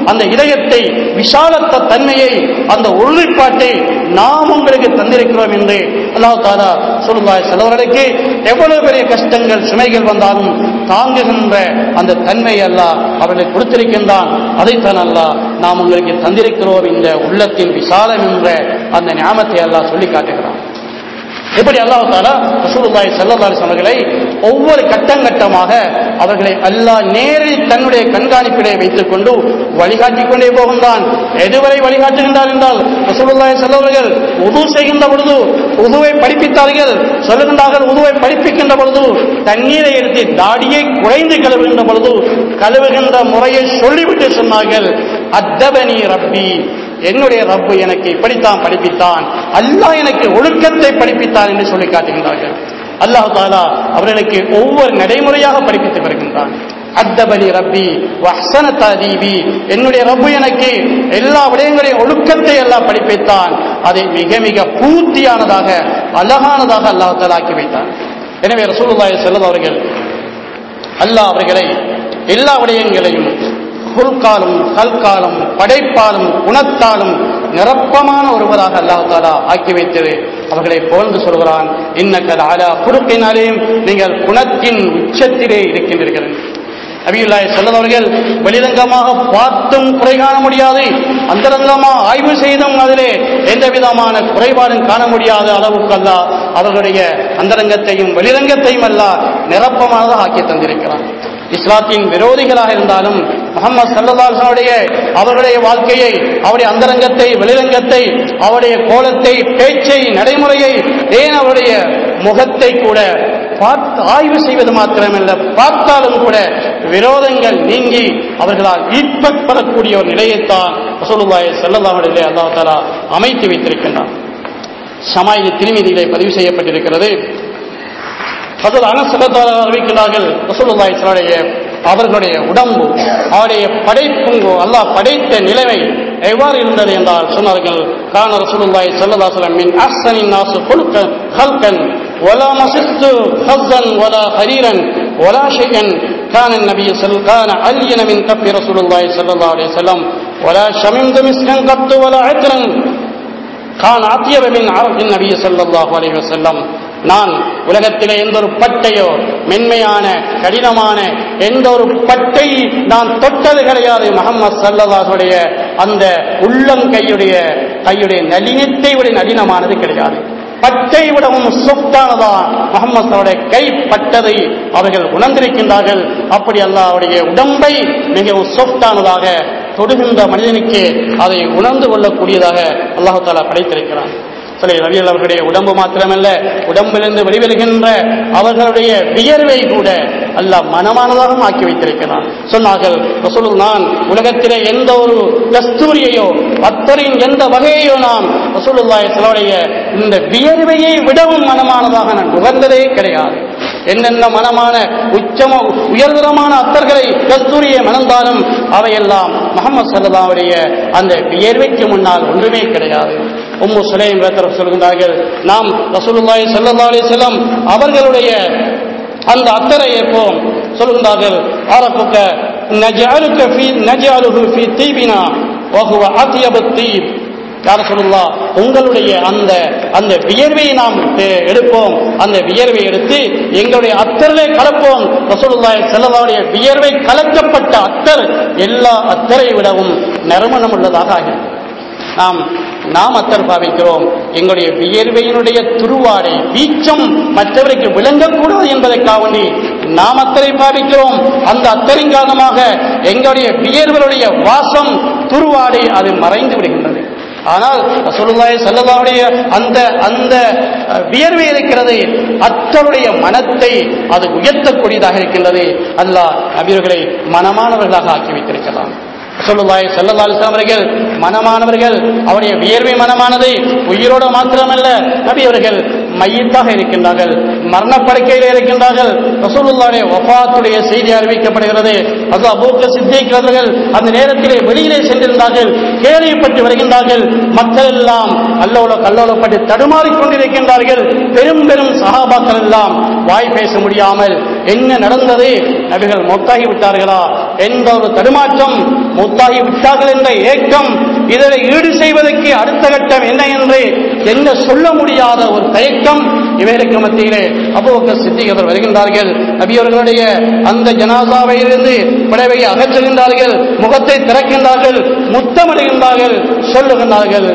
அந்த இதயத்தை, விஷாலத்த தன்மையை, அந்த உறுதிப்பாட்டை நாம் உங்களுக்கு தந்திருக்கிறோம் என்று அல்லாஹ் தஆலா ஸல்லல்லாஹு அலைஹி வஸல்லம் எவ்வளவு பெரிய கஷ்டங்கள் சுமைகள் வந்தாலும் தாங்குகின்ற அந்த தன்மை அல்லாஹ் அவர்களுக்கு கொடுத்திருக்கின்றான். அதைத்தான் அல்லாஹ் நாம் உங்களுக்கு தந்திருக்கிறோம் இந்த உள்ளத்தின் விசாலம் என்ற அந்த ஞாபகத்தை அல்லாஹ் சொல்லி காட்டுகிறான். இப்படி அல்லாஹ் தஆலா ரசூலுல்லாஹி ஸல்லல்லாஹு அலைஹி வஸல்லம் அவர்களை ஒவ்வொரு கட்டங்கட்டமாக அவர்களை அல்லாஹ் நேரில் தன்னுடைய கண்காணிப்பிலே வைத்துக் கொண்டு வழிகாட்டிக் கொண்டே போகின்றான். எதுவரை வழிகாட்டுகின்றார் என்றால் ரசூலுல்லாஹி ஸல்லல்லாஹு அலைஹி வஸல்லம் உது செய்கின்ற பொழுது உதுவை படிப்பித்தார்கள். சொல்லுகின்றார்கள், உதுவை படிப்பிக்கின்ற பொழுது தண்ணீரை எடுத்து தாடியை குறைந்து கழுவுகின்ற பொழுது கழுவுகின்ற முறையை சொல்லிவிட்டு சொன்னார்கள், அத்தபனி ரப்பி, என்னுடைய ரப்பு எனக்கு இப்படித்தான் படிப்பித்தான், அல்லாஹ் எனக்கு ஒழுக்கத்தை படிப்பித்தான் என்று சொல்லி காட்டுகின்றார்கள். அல்லாஹ் தஆலா அவர்களுக்கு ஒவ்வொரு நடைமுறையாக படிப்பித்து வருகின்றான். அத்தபனி ரப்பி வஹ்ஸன தஅதீபி, என்னுடைய ரப்பு எனக்கு எல்லா விடயங்களையும் ஒழுக்கத்தை எல்லாம் படிப்பித்தான், அதை மிக மிக பூர்த்தியானதாக அழகானதாக அல்லாஹ் தஆலா ஆக்கி வைத்தான். எனவே ரசூலுல்லாஹி ஸல்லல்லாஹு அலைஹி வஸல்லம் அல்லாஹ் அவர்களை எல்லா விடயங்களையும் குல்காலும் கல்காலும் படைப்பாலும் குணத்தாலும் நிரப்பமான ஒருவராக அல்லாஹ் தஆலா ஆக்கி வைத்தது அவர்களை புகழ்ந்து சொல்கிறான். இன்னக லஅலா குலுகின் அலீம், நீங்கள் குணத்தின் உச்சத்திலே இருக்கின்றீர்கள். நபியுல்லாஹி ஸல்லல்லாஹு அலைஹி வஸல்லம் வெளிரங்கமாக பார்த்தும் குறை காண முடியாது, அந்தரங்கமாக ஆய்வு செய்தும் அதிலே எந்த விதமான குறைபாடும் காண முடியாத அளவுக்கு அல்லாஹ் அவர்களுடைய அந்தரங்கத்தையும் வெளிரங்கத்தையும் அல்லாஹ் நிரப்பமானதாக ஆக்கி தந்திருக்கிறான். இஸ்லாத்தின் விரோதிகளாக இருந்தாலும் முஹம்மது ஸல்லல்லாஹு அலைஹி வஸல்லம் அவர்களுடைய வாழ்க்கையை, அவருடைய அந்தரங்கத்தை, வெளிரங்கத்தை, அவருடைய கோலத்தை, பேச்சை, நடைமுறையை, ஏன் அவருடைய முகத்தை கூட பார்த்து ஆய்வு செய்வது மாத்திரமல்ல, பார்த்தாலும் கூட விரோதங்கள் நீங்கி அவர்களால் ஈர்க்கப்படக்கூடிய ஒரு நிலையைத்தான் ரசூலுல்லாஹி ஸல்லல்லாஹு அலைஹி வஸல்லம் அல்லாஹ் தஆலா அமைத்து வைத்திருக்கின்றான். ஷமாயில் திர்மிதியிலே பதிவு செய்யப்பட்டிருக்கிறது. ஹஜ்ரத் அனஸ் ரலியல்லாஹு அன்ஹு அறிவிக்கிறார்கள், ரசூலுல்லாஹி ஸல்லல்லாஹு அலைஹி வஸல்லம் அவர்களுடைய உடம்பு, அவருடைய படைப்பு, அல்லாஹ் படைத்த நிலைமை எவ்வாறு இருந்தது என்றால் சொன்னார்கள், கான ரசூலுல்லாஹி ஸல்லல்லாஹு அலைஹி வஸல்லம் மின் அஹ்ஸனின் நாஸ் குல்கன் ஹல்கன் வலா மஸித்து ஹஸன் வலா ஹரீரன் வலா ஷைஅன் கான النبي صلى كان عليا من كف رسول الله صلى الله عليه وسلم ولا شممت مسكا قط ولا عطرا كان اطيب من عرق النبي صلى الله عليه وسلم. நான் உலகத்திலே எந்த ஒரு பட்டையோ, மென்மையான கடினமான எந்த ஒரு பட்டை நான் தொட்டது கிடையாது. முஹம்மது ஸல்லல்லாஹு அலைஹி வஸல்லம் அந்த உள்ளங்கையுடைய கையுடைய நளினத்தை விட நளினமானது கிடையாது. பட்டை விடவும் சொஃப்டானதான் முஹம்மது ஸல்லல்லாஹு அலைஹி வஸல்லம் கை பட்டதை அவர்கள் உணர்ந்திருக்கின்றார்கள். அப்படி அல்லாஹ்வுடைய உடம்பை மிகவும் சொஃப்டானதாக, தொடுகின்ற மனிதனுக்கு அதை உணர்ந்து கொள்ளக்கூடியதாக அல்லாஹ் தஆலா படைத்திருக்கிறான். நபிகள் அவர்களுடைய உடம்பு மாத்திரமல்ல, உடம்பிலிருந்து வெளிவருகின்ற அவர்களுடைய வியர்வை கூட அல்லாஹ் மனமானதாகவும் ஆக்கி வைத்திருக்கிறான். சொன்னார்கள், நான் உலகத்திலே எந்த ஒரு கஸ்தூரியையோ அத்தரின் எந்த வகையையோ நாம் ரசூலுல்லாஹி ஸல்லல்லாஹு அலைஹி வஸல்லம் இந்த வியர்வையை விடவும் மனமானதாக நான் நுகர்ந்ததே கிடையாது. என்னென்ன மனமான உச்சம உயர்தரமான அத்தர்களை கஸ்தூரியை மணந்தாலும் அவையெல்லாம் முஹம்மது ஸல்லல்லாஹு அலைஹி வஸல்லம் அந்த வியர்வைக்கு முன்னால் ஒன்றுமே கிடையாது. உம்மு சுலைம் ரலியல்லாஹு சொல்கின்றார்கள், நாம் ரசூலுல்லாஹி ஸல்லல்லாஹு அலைஹி வஸல்லம் அவர்களுடைய அந்த அத்தரை ஏற்போம். சொல்கின்றார்கள், அரகுக நஜஅலுக ஃபீ நஜஅலுஹு ஃபீ தீபினா வஹுவ அத்யபு தீப். யா ரசூலுல்லாஹ், உங்களுடைய அந்த அந்த வியர்வையை நாம் எடுப்போம், அந்த வியர்வை எடுத்து எங்களுடைய அத்தரிலே கலப்போம். ரசூலுல்லாஹி ஸல்லல்லாஹு அலைஹி வஸல்லம் வியர்வை கலக்கப்பட்ட அத்தர் எல்லா அத்தரை விடவும் நறுமணம் உள்ளதாக ஆகிறது. நாம் நாம் அத்தர் பாவிக்கிறோம், எங்களுடைய வியர்வையினுடைய துருவாடை வீச்சம் மற்றவருக்கு விளங்கக்கூடாது என்பதற்காக நாம் அத்தரை பாவிக்கிறோம். அந்த அத்தரின் காரணமாக எங்களுடைய வியர்வையுடைய வாசம், துருவாடை அது மறைந்து விடுகின்றது. ஆனால் ரசூலுல்லாஹி ஸல்லல்லாஹு அலைஹி வஸல்லம் அந்த அந்த வியர்வை இருக்கிறது, அத்தருடைய மனத்தை அது உயர்த்தக்கூடியதாக இருக்கின்றது. அல்லாஹ் நபியர்களை மனமானவர்களாக ஆக்கி வைத்திருக்கலாம். ரசூலுல்லாஹி ஸல்லல்லாஹு அலைஹி வஸல்லம் அவர்கள் மனமானவர்கள். அவருடைய வியர்வை மனமானது. உயிரோடு மாத்திரமல்ல, நபி அவர்கள் மையத்தாக இருக்கின்றார்கள், மரணப்படுக்கையில் இருக்கின்றார்கள். ரசூலுல்லாஹுடைய வஃபாத்துடைய செய்தி அறிவிக்கப்படுகிறது. அது அபூபக்கர் சித்திக் அவர்கள் அந்த நேரத்திலே வெளியிலே சென்றிருந்தார்கள், கேள்விப்பட்டு வருகின்றார்கள். மக்கள் எல்லாம் அல்லோல கல்லோலப்பட்டு தடுமாறிக் கொண்டிருக்கின்றார்கள். பெரும் பெரும் சஹாபாக்கள் எல்லாம் வாய் பேச முடியாமல் என்ன நடந்தது, நபிகள் மௌத்தாகி விட்டார்களா என்ற ஒரு தடுமாற்றம், மௌத்தாகி விட்டார்கள் என்ற ஏக்கம், இதனை ஈடு செய்வதற்கு அடுத்த கட்டம் என்ன என்று என்ன சொல்ல முடியாத ஒரு தயக்கம் இவைகளுக்கு மத்தியிலே அபூபக்கர் சித்திக் வருகின்றார்கள். நபி அவர்களுடைய அந்த ஜனாசாவை இருந்து புடவை அகற்றுகின்றார்கள், முகத்தை திறக்கின்றார்கள், முத்தமிடுகின்றார்கள், சொல்லுகின்றார்கள்,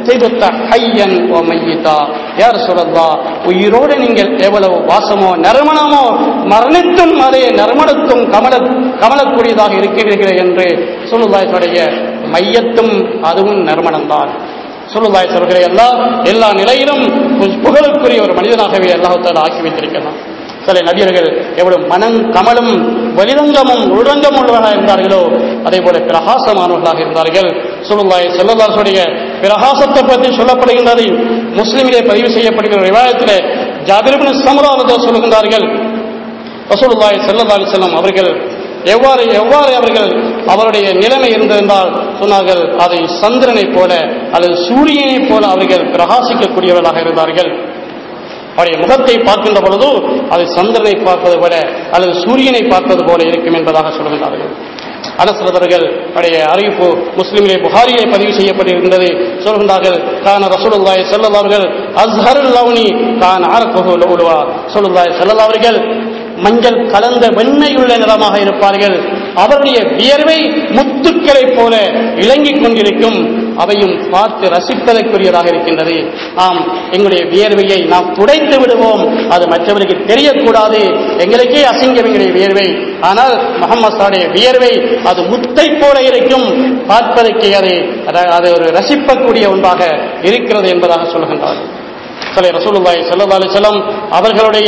உயிரோடு நீங்கள் எவ்வளவு வாசமோ நறுமணமோ, மரணித்தும் அதே நறுமணத்தும் கமல கமலக்கூடியதாக இருக்கிறீர்கள் என்று ஸல்லல்லாஹு மையத்தும் அதுவும் நறுமணம்தான். ஸல்லல்லாஹு சொல்கிறே எல்லாம் எல்லா நிலையிலும் புகழுக்குரிய ஒரு மனிதனாகவே அல்லாஹ் தஆலா ஆக்கி வைத்திருக்கிறான். சில நபியர்கள் எவ்வளவு மனம் கமலும் வலிரங்கமும் உள்ரங்கம் உள்ளவர்களாக இருந்தார்களோ அதே போல பிரகாசமானவர்களாக இருந்தார்கள். ஸல்லல்லாஹு ஸல்லல்லாஹு அலைஹி பிரகாசத்தை பற்றி சொல்லப்படுகின்றது. முஸ்லிமிலே பதிவு செய்யப்படுகிற ரிவாயத்திலே ஜாபிர் இப்னு சம்ரா ரலியல்லாஹு சொல்கின்றார்கள், ரசூலுல்லாஹி ஸல்லல்லாஹு அலைஹி வஸல்லம் அவர்கள் எவ்வாறு எவ்வாறு அவர்கள் அவருடைய நிலைமை இருந்திருந்தால் சொன்னார்கள், அதை சந்திரனை போல அல்லது சூரியனை போல அவர்கள் பிரகாசிக்கக்கூடியவர்களாக இருந்தார்கள். அவருடைய முகத்தை பார்க்கின்ற பொழுது அது சந்திரனை பார்ப்பது போல அல்லது சூரியனை பார்ப்பது போல இருக்கும் என்பதாக சொல்கின்றார்கள். அனஸ்ரதர்கள் அறிவிப்பு முஸ்லிமிலே புகாரிலே பதிவு செய்யப்பட்டிருக்கின்றது. சொல்கின்றார்கள், கான ரசூலுல்லாஹி ஸல்லல்லாஹு அலைஹி வஸல்லம் அஸ்ஹருல் லவ்னி கான அரகுஹு லவ்லுவா. ஸல்லல்லாஹு ஸல்லல்லாஹு அவர்கள் மஞ்சள் கலந்த வெண்மையுள்ள நிறமாக இருப்பார்கள். அவருடைய வியர்வை முத்துக்களை போல இலங்கிக் கொண்டிருக்கும். அவையும் பார்த்து ரசிப்பதற்குரியதாக இருக்கின்றது. நாம் எங்களுடைய வியர்வையை நாம் துடைத்து விடுவோம், அது மற்றவர்களுக்கு தெரியக்கூடாது, எங்களுக்கே அசிங்கம் எங்களுடைய வியர்வை. ஆனால் முஹம்மது ஸல்லல்லாஹு வியர்வை அது முத்தை போல இருக்கும், பார்ப்பதற்கு அது அது ஒரு ரசிப்பக்கூடிய ஒன்றாக இருக்கிறது என்பதாக சொல்கின்றார்கள். ரசூலுல்லாஹி ஸல்லல்லாஹு அலைஹி வஸல்லம் அவர்களுடைய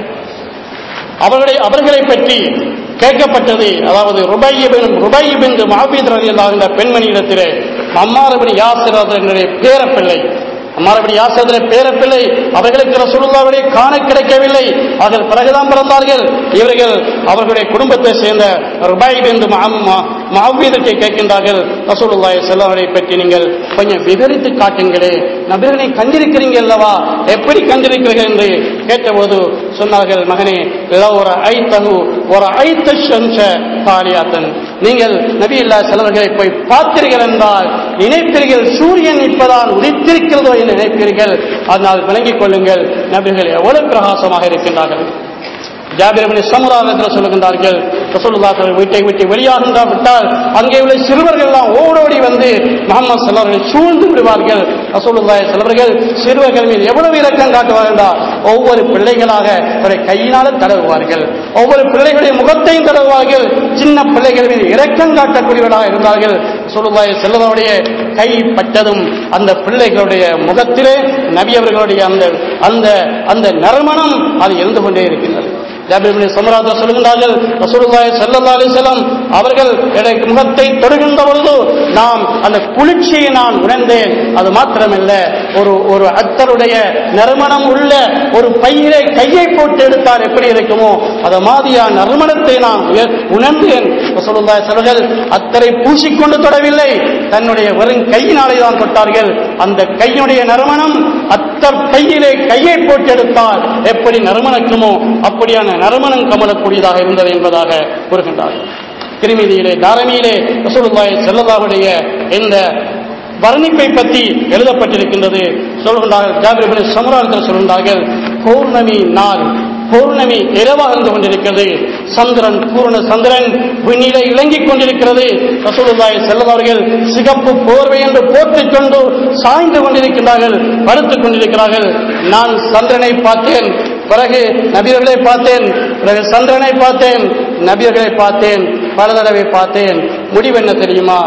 அவர்களை அவர்களை பற்றி கேட்கப்பட்டது. அதாவது ருபைய் பின் ருபைய் பின் முஅவ்வித் ரலியல்லாஹு அன்ஹு பெண்மணியிடத்திலே அம்மார் இப்னு யாசிர் அவர்களுடைய பேரப்பிள்ளை அம்மார் இப்னு யாசிர் பேரப்பிள்ளை அவர்களுக்கு ரசூலுல்லாஹ்வை காண கிடைக்கவில்லை. அவர்கள் பிறகுதான் பிறந்தார்கள். இவர்கள் அவர்களுடைய குடும்பத்தை சேர்ந்த ருபைய் பின் முஅவ்வித்தை கேட்கின்றார்கள், ரசூலுல்லாஹி ஸல்லல்லாஹு அலைஹி பற்றி நீங்கள் கொஞ்சம் விவரித்து காட்டுங்களே, நபிகளை கண்டிருக்கிறீங்க அல்லவா, எப்படி கண்டிருக்கிறீர்கள் என்று கேட்டபோது சொன்னார்கள், மகனே ஒரு ஐத்தகு ஒரு ஐத்த ஷம்ஸ தாலியாத்தன், நீங்கள் நபி ஸல்லல்லாஹு அலைஹி வஸல்லம் போய் பார்த்தீர்கள் என்றால் நினைப்பீர்கள் சூரியன் இப்பதான் உதித்திருக்கிறதோ என்று நினைப்பீர்கள். அதனால் விளங்கிக் கொள்ளுங்கள் நபிகள் எவ்வளவு பிரகாசமாக இருக்கின்றார்கள். ஜாபிர் இப்னு சம்ரா ரலியல்லாஹு சொல்லுகின்றார்கள், ரசூலுல்லாஹ் வீட்டை விட்டு வெளியாகின்ற விட்டால் அங்கே உள்ள சிறுவர்கள் எல்லாம் ஓடோடி வந்து முஹம்மது ஸல்லல்லாஹு அலைஹி வஸல்லம் சூழ்ந்து விடுவார்கள். ரசூலுல்லாஹி ஸல்லல்லாஹு சிறுவர்கள் மீது எவ்வளவு இரக்கம் காட்டுவார்கள் என்றால் ஒவ்வொரு பிள்ளைகளாக அவரை கையினாலும் தடவுவார்கள், ஒவ்வொரு பிள்ளைகளுடைய முகத்தையும் தடவுவார்கள். சின்ன பிள்ளைகள் மீது இரக்கம் காட்டக்கூடியவர்களாக இருந்தார்கள். ரசூலுல்லாஹி ஸல்லல்லாஹு அலைஹி கை பட்டதும் அந்த பிள்ளைகளுடைய முகத்திலே நபி அவர்களுடைய அந்த அந்த அந்த நறுமணம் அது எழுந்து கொண்டே இருக்கின்றது. ஜாபிர் இப்னு சம்ரா சொல்கின்றார்கள், ரசூலுல்லாஹி ஸல்லல்லாஹு அலைஹி வஸல்லம் அவர்கள் எனக்கு முகத்தை தொடுகின்ற பொழுது நாம் அந்த குளிர்ச்சியை நான் உணர்ந்தேன். அது மாத்திரமல்ல, ஒரு ஒரு அத்தருடைய நறுமணம் உள்ள ஒரு பையிலே கையை போட்டு எடுத்தால் எப்படி இருக்குமோ அது மாதிரியான நறுமணத்தை நான் உணர்ந்தேன். ரசூலுல்லாஹி ஸல்லல்லாஹு அத்தரை பூசிக்கொண்டு தொடவில்லை, தன்னுடைய வெறும் கையினாலே தான் தொட்டார்கள். அந்த கையினுடைய நறுமணம் அத்தர் பையிலே கையை போட்டு எடுத்தால் எப்படி நறுமணக்குமோ அப்படியான நறுமணம் கமலக்கூடியதாக இருந்தது என்பதாக கூறுகின்றார்கள். திருமீதியிலே தாரமியிலே ரசூலுல்லாஹி ஸல்லல்லாஹு அலைஹி இந்த வர்ணிப்பை பற்றி எழுதப்பட்டிருக்கின்றது. சொல்கின்றார்கள், ஜாபிர் இப்னு சம்ரா சொல்கின்றார்கள், பௌர்ணமி நாள் பௌர்ணமி இரவாக இருந்து கொண்டிருக்கிறது, சந்திரன் பூர்ண சந்திரன் விண்ணிலே இலங்கிக் கொண்டிருக்கிறது. ரசூலுல்லாஹி ஸல்லல்லாஹு அலைஹி வஸல்லம் சிகப்பு போர்வை என்று போர்த்திக் கொண்டு சாய்ந்து கொண்டிருக்கிறார்கள், படுத்துக் கொண்டிருக்கிறார்கள். நான் சந்திரனை பார்த்தேன், பிறகு நபியர்களை பார்த்தேன், பிறகு சந்திரனை பார்த்தேன், நபியர்களை பார்த்தேன், பல தடவை பார்த்தேன். முடிவு என்ன தெரியுமா?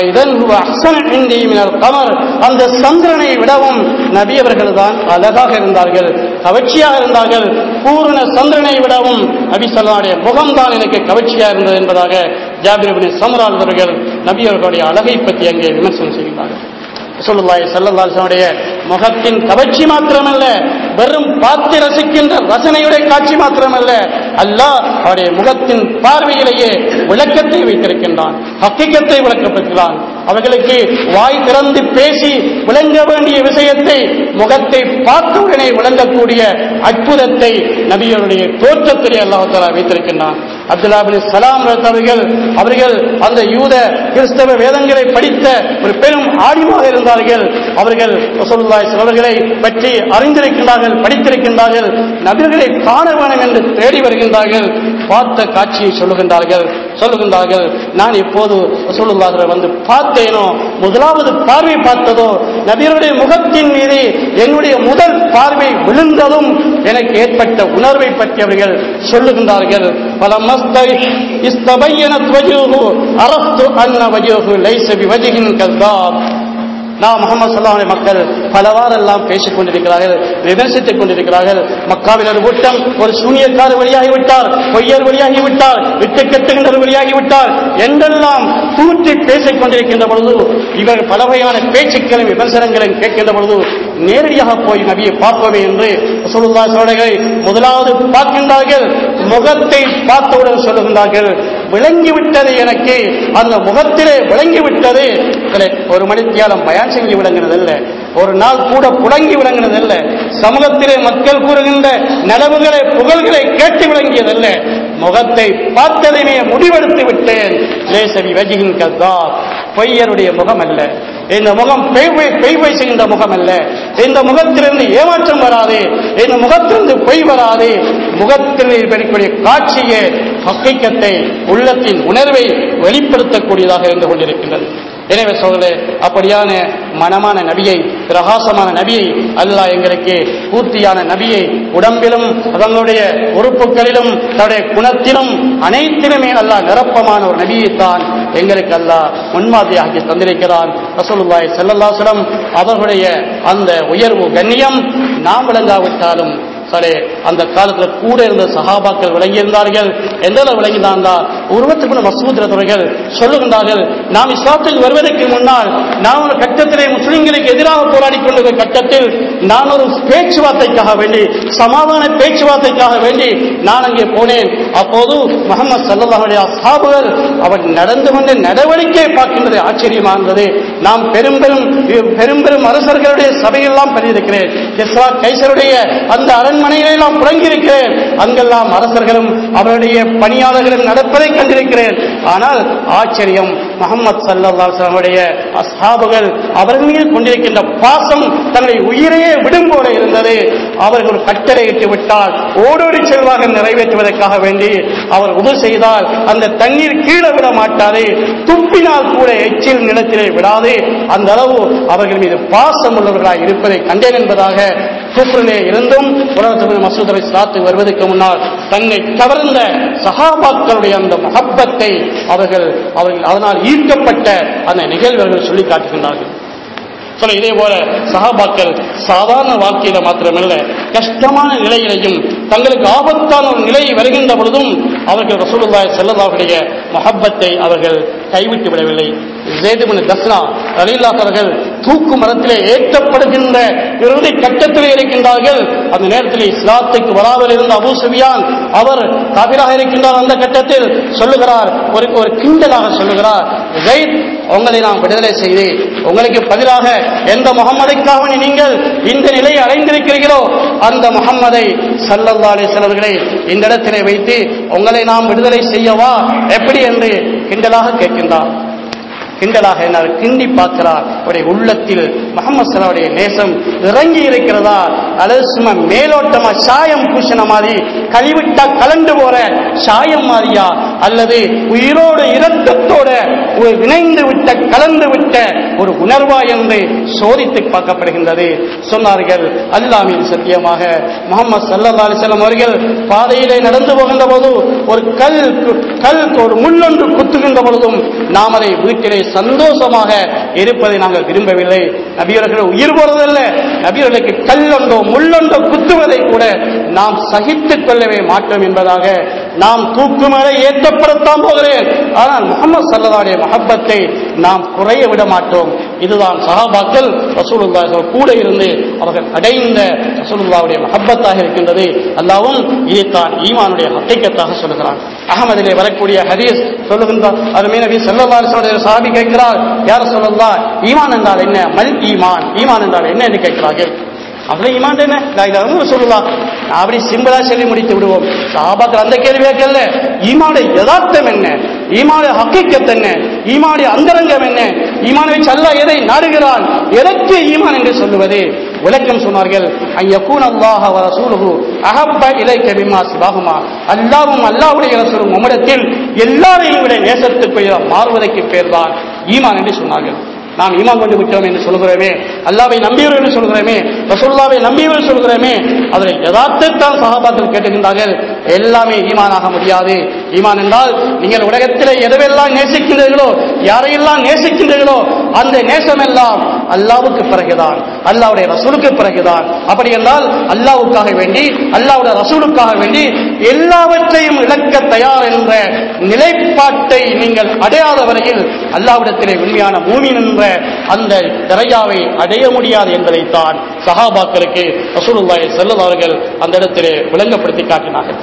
அந்த சந்திரனை விடவும் நபியவர்கள் தான் அழகாக இருந்தார்கள், கவர்ச்சியாக இருந்தார்கள். பூர்ண சந்திரனை விடவும் நபி ஸல்லல்லாஹு அலைஹி முகம்தான் எனக்கு கவர்ச்சியாக இருந்தது என்பதாக ஜாபிர் இப்னு சம்ரா அவர்கள் நபியவர்களுடைய அழகை பற்றி அங்கே விமர்சனம் செய்கிறார்கள். ரசூலுல்லாஹி ஸல்லல்லாஹு அலைஹி வஸல்லம் முகத்தின் கவர்ச்சி மாத்திரமல்ல, வெறும் பார்த்து ரசிக்கின்ற ரசனையுடைய காட்சி மாத்திரமல்ல, அல்லாஹ் அவருடைய முகத்தின் பார்வையிலேயே விளக்கத்தை வைத்திருக்கின்றான், ஹக்கீகத்தை விளக்கப்படுகிறான். அவர்களுக்கு வாய் திறந்து பேசி விளங்க வேண்டிய விஷயத்தை முகத்தை பார்த்தவுடனே விளங்கக்கூடிய அற்புதத்தை நபிகளுடைய தோற்றத்திலே அல்லாஹ் தஆலா வைத்திருக்கின்றான். அப்துல்லா பின் சலாம் அவர்கள் அவர்கள் அந்த யூத கிறிஸ்தவ வேதங்களை படித்த ஒரு பெரும் ஆலிமாக இருந்தார்கள். அவர்கள் ரசூலுல்லாஹி அவர்களை பற்றி அறிந்திருக்கின்றார்கள், படித்திருக்கின்றார்கள். நபிகளை காண வேண்டும் என்று தேடி வருகின்றார்கள். பார்த்த காட்சியை சொல்லுகின்றார்கள் சொல்லுகின்றார்கள் நான் எப்போது ரசூலுல்லாஹி வந்து பார்த்தேனோ, முதலாவது பார்வை பார்த்ததோ, நபிகளுடைய முகத்தின் மீது என்னுடைய முதல் பார்வை விழுந்ததும் எனக்கு ஏற்பட்ட உணர்வை பற்றி அவர்கள் சொல்லுகின்றார்கள். பலமஸ்தை இஸ்தபையனத் வஜ்ஹு அரஃப்து அன்ன வஜ்ஹு லைஸ பிவஜ்ஹின் கஸ்ஸாப். நாம் முஹம்மது ஸல்லல்லாஹு அலைஹி மக்கள் பலவாறெல்லாம் பேசிக் கொண்டிருக்கிறார்கள், விமர்சித்துக் கொண்டிருக்கிறார்கள். மக்காவில் ஒரு கூட்டம் ஒரு சூனியக்காரர் வழியாகிவிட்டார், பொய்யர் வழியாகிவிட்டார், விட்டு கட்டுகின்ற வழியாகிவிட்டார் என்றெல்லாம் தூற்றி பேசிக் கொண்டிருக்கின்ற பொழுது, இவர் பல வகையான பேச்சுக்களும் விமர்சனங்களும் கேட்கின்ற பொழுது நேரடியாக போய் நபியை பார்ப்போமே என்று ரசூலுல்லாஹி ஸல்லல்லாஹு அலைஹி முதலாவது பார்க்கின்றார்கள். முகத்தை பார்த்தவுடன் சொல்லுகின்றார்கள், விளங்கிவிட்டது எனக்கு, அந்த முகத்திலே விளங்கிவிட்டது. ஒரு மணித்தியாலம் பயன் செஞ்சு விளங்கினதல்ல, ஒரு நாள் கூட புடங்கி விளங்கினதல்ல, சமூகத்திலே மக்கள் கூறுகின்ற நலவுகளை புகழ்களை கேட்டு விளங்கியதல்ல, முகத்தை பார்த்ததுமே முடிவெடுத்து விட்டேன். லேசவி வஜிகின் கஸ்ஸாப், பொய்யருடைய முகம் அல்ல இந்த முகம், பெய்வை செய்கின்ற முகம் அல்ல இந்த முகத்திலிருந்து ஏமாற்றம் வராது, இந்த முகத்திலிருந்து பொய் வராது. முகத்தில் இருக்கக்கூடிய காட்சியை, ஹக்கீகத்தை, உள்ளத்தின் உணர்வை வெளிப்படுத்தக்கூடியதாக இருந்து கொண்டிருக்கின்றது. எனவே சோதரே, அப்படியான மனமான நபியை, பிரகாசமான நபியை அல்லாஹ் எங்களுக்கு பூர்த்தியான நபியை உடம்பிலும் அதனுடைய உறுப்புகளிலும் தன்னுடைய குணத்திலும் அனைத்திலுமே அல்லாஹ் நிரப்பமான ஒரு நபியைத்தான் எங்களுக்கு அல்லாஹ் முன்மாதிரியாகி தந்திருக்கிறான். ரசூலுல்லாஹி ஸல்லல்லாஹு அலைஹி வஸல்லம் அவர்களுடைய அந்த உயர்வு கண்ணியம் நாம் விளங்காவிட்டாலும் சரி, அந்த காலத்தில் கூட இருந்த சஹாபாக்கள் விளங்கியிருந்தார்கள். எந்த விளங்கினார்ந்தா, உருவத்துக்கு மசூத் அவர்கள் சொல்லுகின்றார்கள், நாம் இஸ்லாத்துக்கு வருவதற்கு முன்னால் நான் ஒரு கட்டத்திலே முஸ்லிம்களுக்கு எதிராக போராடி கொண்டிருந்த கட்டத்தில் நான் ஒரு பேச்சுவார்த்தைக்காக வேண்டி, சமாதான பேச்சுவார்த்தைக்காக வேண்டி நான் அங்கே போனேன். அப்போது முஹம்மது ஸல்லல்லாஹு அலைஹி அஸ்ஹாபுகள் அவர் நடந்து கொண்ட நடவடிக்கை பார்க்கின்றது ஆச்சரியமா இருந்தது. நாம் பெரும் பெரும் பெரும் பெரும் அரசர்களுடைய சபையெல்லாம் பண்ணியிருக்கிறேன், கிஸ்ரா கைசருடைய அந்த அரண் மனையிலே நான் புறங்கியிருக்கிறேன், அங்கெல்லாம் அரசர்களும் அவருடைய பணியாளர்களும் நடப்பதை கண்டிருக்கிறேன். ஆனால் ஆச்சரியம், முஹம்மது ஸல்லல்லாஹு அலைஹி வஸல்லம் அஸ்ஹாபுகள் அவர்கள் மீது கொண்டிருக்கின்ற பாசம் தங்களை உயிரையே விடும் போல இருந்தது. அவர்கள் ஒரு கட்டளையிட்டு விட்டால் ஓடோடி செல்வாக நிறைவேற்றுவதற்காக வேண்டி அவர் உது செய்தால் அந்த தண்ணீர் கீழே விட மாட்டாது, துப்பினால் கூட எச்சில் நிலத்திலே விடாது. அந்த அளவு அவர்கள் மீது பாசம் உள்ளவர்களாக இருப்பதை கண்டேன் என்பதாக குஃப்ரிலே இருந்தும் மசூத் அலை இஸ்லாத்துக்கு வருவதற்கு முன்னால் தன்னை கவர்ந்த சஹாபாக்களுடைய அந்த முஹப்பத்தை அவர்கள் அவர்கள் அதனால் ஈர்க்கப்பட்ட அந்த நிகழ்வுகள் சொல்லி காட்டுகின்றார்கள். சொல்ல இதே போல சஹாபாக்கள் சாதாரண வாழ்க்கையில மாத்திரமல்ல, கஷ்டமான நிலையிலையும் தங்களுக்கு ஆபத்தான ஒரு நிலை வருகின்ற பொழுதும் அவர்கள் ரசூலுல்லாஹி ஸல்லல்லாஹு அலைஹி முஹப்பத்தை அவர்கள் கைவிட்டு விடவில்லை. ஸைத் இப்னு தஸ்னா ரலியல்லாஹு அவர்கள் தூக்கு மரத்திலே ஏற்றப்படுகின்ற இறுதி கட்டத்திலே இருக்கின்றார்கள். அந்த நேரத்தில் இஸ்லாத்துக்கு வராமல் இருந்த அபூ சுஃபியான் அவர் காபிராக இருக்கின்றார். அந்த கட்டத்தில் சொல்லுகிறார், ஒரு ஒரு கிண்டலாக சொல்லுகிறார், ஸைத் உங்களை நான் விடுதலை செய்து உங்களுக்கு பதிலாக எந்த முஹம்மதுக்காக நீங்கள் இந்த நிலையை அடைந்திருக்கிறீர்களோ அந்த முஹம்மதை ஸல்லல்லாஹு அலைஹி வஸல்லம் இந்த இடத்திலே வைத்து உங்களை நாம் விடுதலை செய்யவா எப்படி என்று கிண்டலாக கேட்கின்றார். கிண்டலாக என்ன கிண்டி பார்க்கிறார். அவருடைய உள்ளத்தில் முஹம்மது ஸல்லல்லாஹு அலைஹி நேசம் இறங்கி இருக்கிறதா அல்லது சும்மா மேலோட்டமா சாயம் பூசின மாதிரி கழிவிட்டா கலண்டு போற சாயம் மாதிரியா அல்லது உயிரோடு இரத்தத்தோட இணைந்து விட்ட கலந்து விட்ட ஒரு உணர்வா என்று சோதித்து பார்க்கப்படுகின்றது. சொன்னார்கள், அல்லாஹ்வின் சத்தியமாக முஹம்மது ஸல்லல்லாஹு அலைஹி வஸல்லம் அவர்கள் பாதையிலே நடந்து போகின்ற போது ஒரு கல் கல் ஒரு முள்ளொன்று குத்துகின்ற பொழுதும் நாம் அதை வீட்டிலே சந்தோஷமாக இருப்பதை நாங்கள் விரும்பவில்லை. நபியவர்கள் உயிர் போறதல்ல, நபியவர்களுக்கு கல்லொண்டோ முள்ளொண்டோ குத்துவதை கூட நாம் சகித்துக் கொள்ளவே மாட்டோம் என்பதாக நாம் தூக்கு மேலே ஏற்றப்படத்தான் போகிறேன், ஆனால் முஹம்மது ஸல்லல்லாஹு அலைஹி மஹப்பத்தை நாம் குறைய விட மாட்டோம். இதுதான் சஹாபாக்கள் ரசூலுல்லாஹி கூட இருந்து அவர்கள் அடைந்த ரசூலுல்லாஹுடைய மஹப்பத்தாக இருக்கின்றது. அல்லாஹ்வும் இதைத்தான் ஈமானுடைய ஹக்கீகத்தாக சொல்கிறான். அஹ்மதிலே வரக்கூடிய ஹதீஸ் சொல்லுகின்றார், அருமை நபி ஸல்லல்லாஹு அலைஹி வஸல்லம் சஹாபி கேட்கிறார், யா ரசூலல்லாஹ் ஈமான் என்றால் என்ன, மல் ஈமான், ஈமான் என்றால் என்ன என்று கேட்கிறார்கள். அவ்வளவு ஈமான் என்ன, லா இலாஹ இல்லல்லாஹ் சொல்லலாம், அப்படி சிம்பிளா சொல்லி முடித்து விடுவோம். சஹாபாக்கள் அந்த கேள்வி கேட்கல, ஈமானுடைய யதார்த்தம் என்ன, ஈமானுடைய ஹக்கீகத் என்ன, ஈமானுடைய அந்தரங்கம் என்ன, ஈமானை வச்சு அல்லாஹ் எதை நாடுகிறான், எதற்கு ஈமான் என்று சொல்லுவது விளக்கம் சொன்னார்கள். அய்யகூன அல்லாஹ் வ ரசூலுஹு அஹப்ப இலைக மிம்மா சிவாஹுமா, அல்லாஹ்வும் அல்லாஹ்வுடைய ரசூலும் உம்மிடத்தில் எல்லாரையும் விட நேசத்துக்குரிய மாறுவதற்கு பேர்தான் ஈமான் என்று சொன்னார்கள். நாம் ஈமான் கொண்டு விட்டோம் என்று சொல்கிறோமே, அல்லாஹ்வை நம்பியவர் என்று சொல்கிறோமே, ரசூலுல்லாஹ்வை நம்பியவர் சொல்கிறோமே, அதில் யதார்த்தத்தான் சஹாபாக்கள் கேட்டுகின்றார்கள். எல்லாமே ஈமானாக முடியாது. ஈமான் என்றால் நீங்கள் உலகத்திலே எதுவெல்லாம் நேசிக்கின்றீர்களோ, யாரையெல்லாம் நேசிக்கின்றீர்களோ, அந்த நேசம் எல்லாம் அல்லாஹ்வுக்கு பிறகுதான், அல்லாஹ்வுடைய ரசூலுக்கு பிறகுதான். அப்படி என்றால் அல்லாஹ்வுக்காக வேண்டி, அல்லாஹ்வுடைய ரசூலுக்காக வேண்டி எல்லாவற்றையும் இழக்க தயார் என்ற நிலைப்பாட்டை நீங்கள் அடையாத வரையில் அல்லாஹ்விடத்திலே உண்மையான மூமின் என்ற அந்த தரஜாவை அடைய முடியாது என்பதைத்தான் சஹாபாக்களுக்கு ரசூலுல்லாஹி ஸல்லல்லாஹு அலைஹி வஸல்லம் அந்த இடத்திலே விளங்கப்படுத்தி காட்டினார்கள்.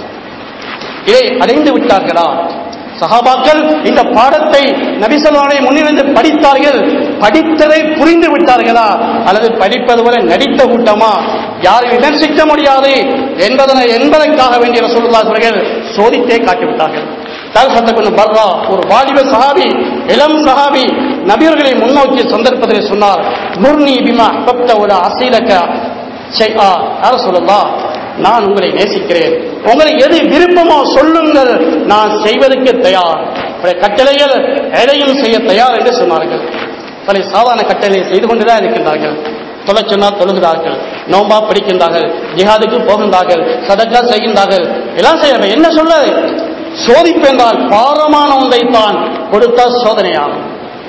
இதை அடைந்து விட்டார்களா சஹாபாக்கள்? இந்த பாடத்தை நபி ஸல்லல்லாஹு அலைஹி வஸல்லம் முன்னிருந்து படித்தார்கள், படித்ததை புரிந்து விட்டார்களா, அல்லது படிப்பது போல நடித்த கூட்டமா, யாரை விமர்சிக்க முடியாது என்பதனை என்பதற்காக வேண்டிய ரசூலுல்லாஹி அவர்கள் சோதித்தே காட்டிவிட்டார்கள். பர்ரா ஒரு வாலிப சஹாபி, இளம் சஹாபி நபியர்களை முன்னோக்கிய சந்தர்ப்பத்தில் சொன்னார், முர்னி பிமா ஹப்பப்த வல அஸீலக ஷைஆ, யா ரசூலல்லாஹ் நான் உங்களை நேசிக்கிறேன், உங்களுக்கு எது விருப்பமோ சொல்லுங்கள், நான் செய்வதற்கு தயார், கட்டளைகள் எதையும் செய்ய தயார் என்று சொன்னார்கள். பல சாதாரண கட்டளை செய்து கொண்டுதான் இருக்கின்றார்கள். தொலை சொன்னால் தொழுகிறார்கள், நோம்பா பிடிக்கின்றார்கள், ஜிஹாதுக்கு போகின்றார்கள், சதக்கா செய்கின்றார்கள், எல்லாம் செய்ய என்ன சொல்ல சோதிப்பென்றால் பாரமான ஒன்றை தான் கொடுத்தால் சோதனையாகும்.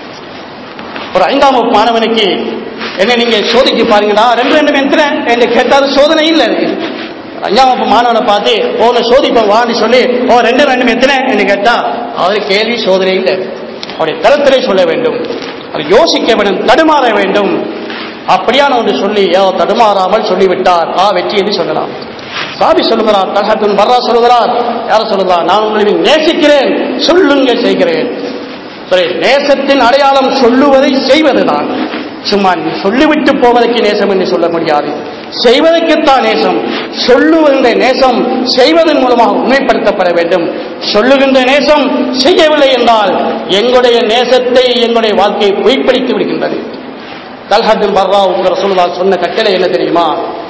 ஒரு ஐந்தாம் வகுப்பு மாணவனுக்கு என்ன நீங்க சோதிக்கு பாருங்களா, ரெண்டு ரெண்டு எத்தனை என்று கேட்டால் சோதனை இல்லை. அஞ்சாம் வகுப்பு மாணவனை பார்த்து ஓ சோதிப்போம் வான்னு சொல்லி ஓ ரெண்டு ரெண்டு எத்தனை என்று கேட்டா அவர் கேள்வி சோதனை இல்லை. அவருடைய தரத்திலே சொல்ல வேண்டும், அது யோசிக்க வேண்டும், தடுமாற வேண்டும். அப்படியான ஒன்று சொல்லி ஏதோ தடுமாறாமல் சொல்லிவிட்டார் ஆ வெற்றி என்று சொல்லலாம். சாபி சொல்லுகிறார், தஹத்துன் பர்ரா சொல்லுகிறார், யார சொல்லுகிறார், நான் உங்களை நேசிக்கிறேன், சொல்லுங்க செய்கிறேன். சரி, நேசத்தின் அடையாளம் சொல்லுவதை செய்வதுதான். சும்மா சொல்லிவிட்டு போவதற்கு நேசம் என்று சொல்ல முடியாது, செய்வதற்குத்தான் நேசம். சொல்லுகின்ற நேசம் செய்வதன் மூலமாக உண்மைப்படுத்தப்பட வேண்டும். சொல்லுகின்ற நேசம் செய்யவில்லை என்றால் எங்களுடைய நேசத்தை, எங்களுடைய வாழ்க்கையை பொய்ப்படுத்தி விடுகின்றது. தல்ஹத்துன் பர்ரா உங்க ரசூலுல்லாஹ் சொன்ன கட்டளை என்ன தெரியுமா?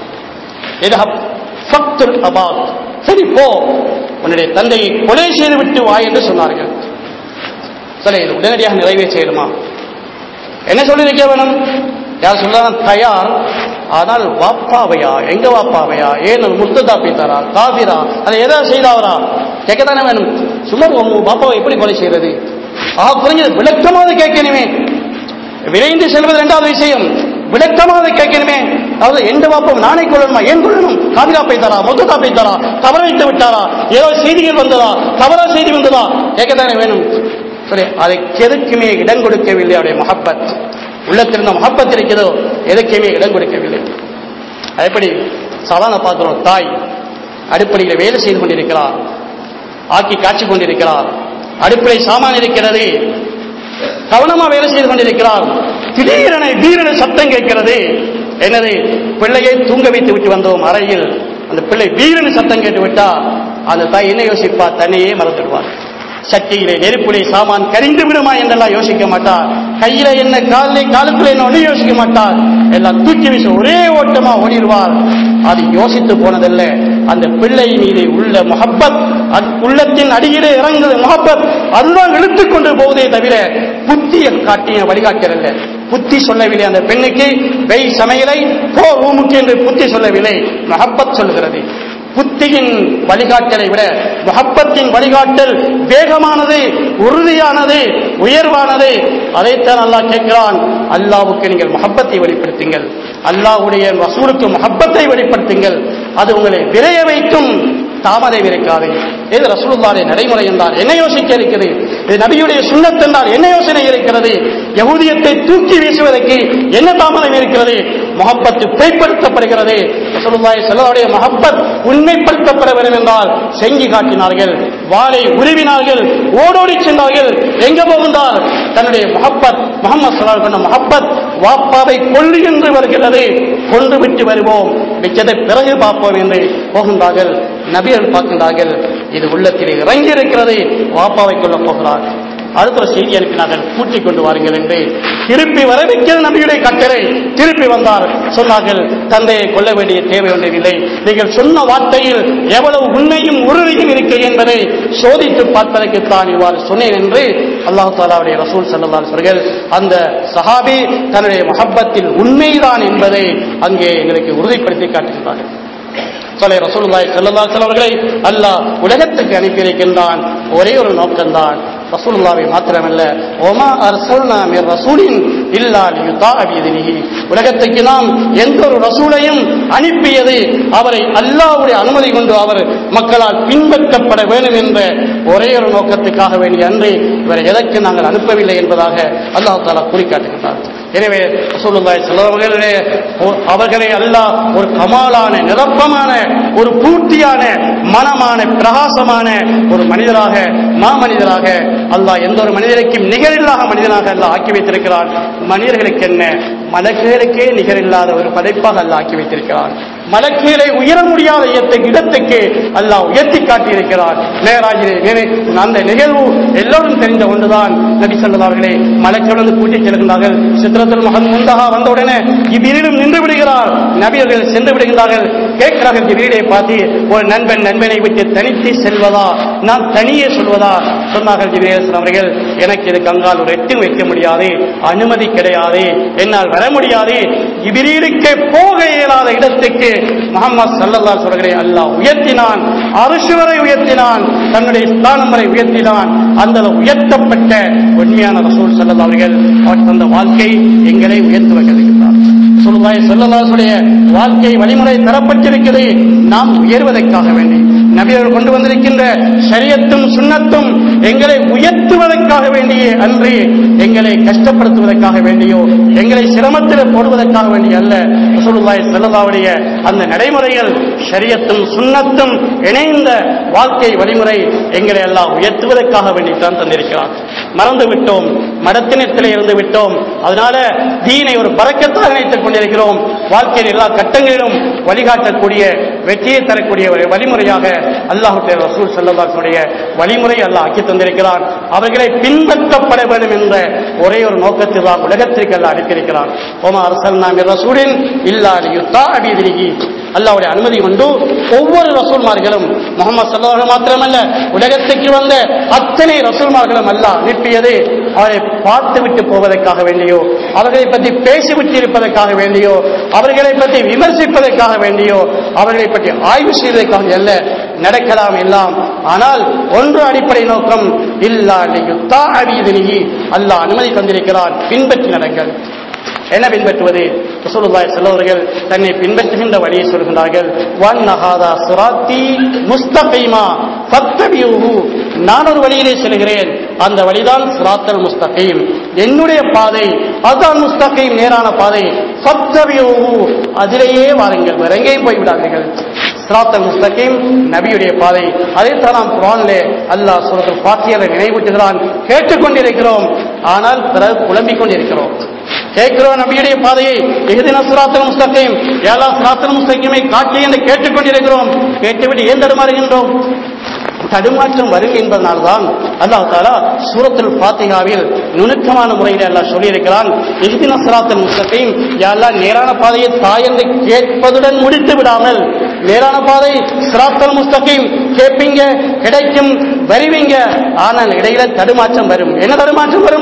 சரி போ, உன்னுடைய தந்தையை கொலை செய்து விட்டு வா என்று சொன்னார்கள். சரி, இது உடனடியாக நிறைவேற்ற செய்யணுமா? என்ன சொல்லியிருக்க வேணும்? யார் சொல்ல தயார், ஆனால் வாப்பாவையா, எங்க வாப்பாவையா, ஏன் முர்த்ததா பீத்தாரா, காபிரா, அதை எதாவது செய்தாவரா கேட்கத்தானே வேணும். சும்மா பாப்பாவை எப்படி கொலை செய்யறது? ஆக குறைஞ்சது விளக்கமாக கேட்கணுமே. விரைந்து செல்வது இரண்டாவது விஷயம், விளக்கமாக கேட்கணுமே. அதாவது எந்த பாப்பம் நானே கொள்ளணுமா, ஏன் கொள்ளணும், காபிரா பைத்தாரா, முர்த்ததா பைத்தாரா, தவற வைத்து விட்டாரா, ஏதோ செய்திகள் வந்ததா, தவறா செய்தி வந்ததா கேட்கத்தானே வேணும். சரி, அதை எதுக்குமே இடம் கொடுக்கவில்லை. அவருடைய மஹப்பத், உள்ளத்திலிருந்த மஹப்பத் இருக்கிறதோ எதுக்குமே இடம் கொடுக்கவில்லை. எப்படி சாதாரண பார்க்கிறோம், தாய் அடுப்படியில் வேலை செய்து கொண்டிருக்கிறார், ஆக்கி காய்ச்சி கொண்டிருக்கிறார், அடுப்படை சாமான் இருக்கிறது, கவனமா வேலை செய்து கொண்டிருக்கிறார். திடீரென வீரன சத்தம் கேட்கிறது. என்னது? பிள்ளையை தூங்க வைத்து விட்டு வந்தோம் அறையில், அந்த பிள்ளை வீரன சத்தம் கேட்டு விட்டா அந்த தாய் என்ன யோசிப்பா? தன்னையே மறந்துடுவார். சட்டியிலே நெருப்புலே சாமான் கரிந்து விடுமா என்றெல்லாம் யோசிக்க மாட்டார். கையில என்ன, காலிலே காலுக்குள்ள என்ன ஒண்ணு யோசிக்க மாட்டார். எல்லாம் தூக்கி வீச ஒரே ஓட்டமா ஓடிடுவார். அது யோசித்து போனதல்ல, அந்த பிள்ளை மீது உள்ள முஹப்பத், உள்ளத்தின் அடியிலே இறங்குது முஹப்பத், அதுதான் இழுத்துக் கொண்டு போவதே தவிர புத்தியை காட்டிய வழிகாட்டல். புத்தி சொல்லவில்லை அந்த பெண்ணுக்கு, வெய் சமையலை போ ரூமுக்கு என்று புத்தி சொல்லவில்லை, முஹப்பத் சொல்கிறது. புத்தியின் வழிகாட்டலை விட முஹப்பத்தின் வழிகாட்டல் வேகமானது, உறுதியானது, உயர்வானது. அதைத்தான் அல்லாஹ் கேட்கிறான், அல்லாஹ்வுக்கு நீங்கள் முஹப்பத்தை வெளிப்படுத்துங்கள், அல்லாஹ்வுடைய ரசூலுக்கு முஹப்பத்தை வெளிப்படுத்துங்கள். அது உங்களை விரைய வைக்கும், தாமதம் இருக்காது. இது ரசூலுல்லாஹ்வுடைய நடைமுறை என்றால் என்ன யோசிக்க இருக்கிறது? இது நபியுடைய சுன்னத் என்றால் என்ன யோசனை இருக்கிறது? யஹூதியத்தை தூக்கி வீசுவதற்கு என்ன தாமதம் இருக்கிறது? முஹப்பத் பொய்ப்படுத்தப்படுகிறது. ரசூலுல்லாஹி ஸல்லல்லாஹு அலைஹி முஹப்பத் உண்மைப்படுத்தப்பட வேண்டும் என்றால் செங்கி காட்டினார்கள், வாளை உருவினார்கள், ஓடோடி சென்றார்கள். எங்க போகின்றார்? தன்னுடைய முஹப்பத் முஹம்மது ஸல்லல்லாஹு அலைஹி முஹப்பத் வாப்பாவை கொல்லு என்று வருகிறது, கொன்று விட்டு வருவோம், மிச்சத்தை பிறகு பார்ப்போம் என்று போகின்றார்கள். நபிகள் பார்க்கின்றார்கள், இது உள்ளத்தில் இறங்கி இருக்கிறது, வாப்பாவை கொல்ல போகிறார். அடுத்த செய்தி அனுப்பினார்கள், கூட்டிக் கொண்டு வாருங்கள் என்று. திருப்பி வர வைக்கிறது நபியுடைய கட்டளை. திருப்பி வந்தார், சொன்னார்கள், தந்தையை கொல்ல வேண்டிய தேவை ஒன்றில்லை, நீங்கள் சொன்ன வார்த்தையில் எவ்வளவு உண்மையும் உறுதியும் இருக்கு என்பதை சோதித்து பார்ப்பதற்குத்தான் இவ்வாறு சொன்னேன் என்று அல்லாஹ் தஆலாவுடைய ரசூல் ஸல்லல்லாஹு அலைஹி வஸல்லம் அந்த சஹாபி தன்னுடைய முஹப்பத்தில் உண்மைதான் என்பதை அங்கே எங்களுக்கு உறுதிப்படுத்தி காட்டுகிறார்கள். ரசூலுல்லாஹி ஸல்லல்லாஹு அலைஹி வஸல்லம் அவர்களை அல்லாஹ் உலகத்துக்கு அனுப்பியிருக்கின்றான். ஒரே ஒரு நோக்கம்தான், ரசூலுல்லாஹ்வை மாத்திரமல்ல, ஒமா அர்சல்னா மிர் ரசூலின் இல்லா லியுதா பிஇذனிஹி, உலகத்துக்கு நாம் எந்த ஒரு ரசூலையும் அனுப்பியது அவரை அல்லாஹ்வுடைய அனுமதி கொண்டு அவர் மக்களால் பின்பற்றப்பட வேண்டும் என்ற ஒரே ஒரு நோக்கத்துக்காக வேண்டிய அன்றி இவரை எதற்கு நாங்கள் அனுப்பவில்லை என்பதாக அல்லாஹ் தஆலா குறிக்காட்டுகின்றார். எனவே ரசூலுல்லாஹி ஸல்லல்லாஹு அலைஹி வஸல்லம் அவர்களை அல்லாஹ் ஒரு கமாலான நிரப்பமான ஒரு பூர்த்தியான மனமான பிரகாசமான ஒரு மனிதராக மாமனிதராக அல்லாஹ் எந்த ஒரு மனிதருக்கும் நிகரில்லாத மனிதனாக அல்லாஹ் ஆக்கி வைத்திருக்கிறான். மனிதர்களுக்கு என்ன, மலக்குகளுக்கே நிகரில்லாத ஒரு படைப்பாக அல்லாஹ் ஆக்கி வைத்திருக்கிறான். மலக்குகளை உயர முடியாத இடத்துக்கு அல்லாஹ் உயர்த்தி காட்டியிருக்கிறார். மேராஜிலே அந்த நிகழ்வு எல்லோரும் தெரிந்த ஒன்றுதான். நபி ஸல்லல்லாஹு அலைஹி வஸல்லம் மலக்குகள் கூட்டிச் செல்கின்றார்கள். சித்ரத்துல் முன்தஹா வந்தவுடனே ஜிப்ரீலும் நின்று விடுகிறார். நபியர்கள் சென்று விடுகின்றார்கள். கேட்கிறார்கள் ஜிப்ரீலை பார்த்து, ஒரு நண்பன் நண்பனை விட்டு தனித்து செல்வதா, நான் தனியே சொல்வதா? சொன்னார்கள் ஜிப்ரீல் அலைஹிஸ்ஸலாம் அவர்கள், எனக்கு இது கங்கால் ஒரு எட்டு வைக்க முடியாது, அனுமதி கிடையாது, என்னால் வர முடியாது. ஜிப்ரீலுக்கு போக இயலாத இடத்துக்கு முஹம்மது ஸல்லல்லாஹு அலைஹி வஸல்லம் அல்லாஹ் உயர்த்தினான். அர்ஷ் வரை உயர்த்தினான், தன்னுடைய ஸ்தானம் வரை உயர்த்தினான். அந்த உயர்த்தப்பட்ட உண்மையான ரசூல் ஸல்லல்லாஹு அலைஹி வஸல்லம் அவர் தந்த வாழ்க்கை எங்களை உயர்த்த வைக்கிறார். ரசூலுல்லாஹி ஸல்லல்லாஹு அலைஹி வஸல்லம் வாழ்க்கை வழிமுறை தரப்பட்டிருக்கிறது நாம் உயர்வதற்காக வேண்டி. நபியர்கள் கொண்டு வந்திருக்கின்ற ஷரியத்தும் சுன்னத்தும் எங்களை உயர்த்துவதற்காக வேண்டிய அன்றி எங்களை கஷ்டப்படுத்துவதற்காக வேண்டியோ எங்களை சிரமத்தில் போடுவதற்காக வேண்டிய அல்ல. ரசூலுல்லாஹி ஸல்லல்லாஹு அலைஹி வஸல்லம் அந்த நடைமுறைகள் ஷரியத்தும் சுன்னத்தும் இணைந்த வாழ்க்கை வழிமுறை எங்களை எல்லாம் உயர்த்துவதற்காக வேண்டித்தான் தந்திருக்கிறார். மறந்து விட்டோம், மடத்தினத்திலே இருந்து விட்டோம். அதனால தீனை ஒரு பரக்கத்தாக நினைத்துக் கொண்டிருக்கிறோம். வாழ்க்கையில் எல்லா கட்டங்களிலும் வழிகாட்டக்கூடிய வெற்றியை தரக்கூடிய ஒரு வழிமுறையாக அல்லாஹ்வுடைய ரசூல் ஸல்லல்லாஹு அலைஹி வஸல்லம் வழிமுறை அல்லாஹ் ஆக்கி தந்திருக்கிறான். அவர்களை பின்பற்றப்பட வேண்டும் என்ற ஒரே ஒரு நோக்கத்தில் தான் உலகத்திற்கு அல்லாஹ் அனுப்பியிருக்கிறான். ஒமா அர்சல்னா மிர் ரசூலின் இல்லா லியுதா பிஇذனிஹி, அல்லாஹ்வுடைய அனுமதி கொண்டு ஒவ்வொரு ரசூல்மார்களும் முஹம்மது ஸல்லல்லாஹு அலைஹி வஸல்லம் மாத்திரமல்ல உலகத்துக்கு வந்த அத்தனை ரசூல்மார்களும் அல்லாஹ் அனுப்பியது அவரை பார்த்து விட்டு போவதற்காக வேண்டியோ, அவர்களை பற்றி பேசிவிட்டு இருப்பதற்காக வேண்டியோ, அவர்களை பற்றி விமர்சிப்பதற்காக வேண்டியோ, அவர்களை பற்றி ஆய்வு செய்வதற்காக அல்ல. நடக்கலாம் எல்லாம், ஆனால் ஒன்று அடிப்படை நோக்கம், இல்லா லியுதா பிஇذனிஹி, அல்லாஹ் அனுமதி தந்திருக்கிறான், பின்பற்றி நடங்கள். என்ன பின்பற்றுவது? ரசூலுல்லாஹி ஸல்லல்லாஹு அலைஹி வஸல்லம் தன்னை பின்பற்றுகின்ற வழியை சொல்கிறார்கள். வன் ஹாதா சிராத்தி முஸ்தகீமா ஃபத்தபியூஹு, நான் ஒரு வழியிலே செல்கிறேன், அந்த வழிதான் சிராத்தல் முஸ்தகீம், என்னுடைய பாதை அதுதான் முஸ்தகீம், நேரான பாதை. ஃபத்தபியூஹு, அதிலேயே வாருங்கள், வேற எங்கேயும் போய் விடாதீர்கள். சிராத்தல் முஸ்தகீம் நபியுடைய பாதை. அதைத்தான் நாம் குர்ஆனிலே அல்லாஹ் சூரத்துல் ஃபாத்திஹாவை நினைவூட்டுகிறான். கேட்டுக்கொண்டிருக்கிறோம், ஆனால் பிறகு புலம்பிக் கொண்டிருக்கிறோம். கேட்கிறோம் நபியுடைய பாதையை, இஹ்தின ஸிராத்தல் முஸ்தகீம், யா அல்லாஹ் ஸிராத்தல் முஸ்தகீமை காட்டி என்று கேட்டுக்கொண்டிருக்கிறோம். கேட்டுவிட்டு ஏன் தடுமாறுகின்றோம்? தடுமாற்றம் வரும் என்பதனால்தான் அல்லாஹ் தஆலா சூரத்துல் ஃபாத்திஹாவில் நுணுக்கமான முறையில் அல்லாஹ் சொல்லியிருக்கிறான். இஹ்தின ஸிராத்தல் முஸ்தகீம், யா அல்லாஹ் நேரான பாதையை தாய் என்று கேட்பதுடன் முடித்து விடாமல், நேரான பாதை ஸிராத்தல் முஸ்தகீம் கேட்பீங்க, கிடைக்கும், வருவீங்க, ஆனால் இடையில தடுமாற்றம் வரும். என்ன தடுமாற்றம் வரும்?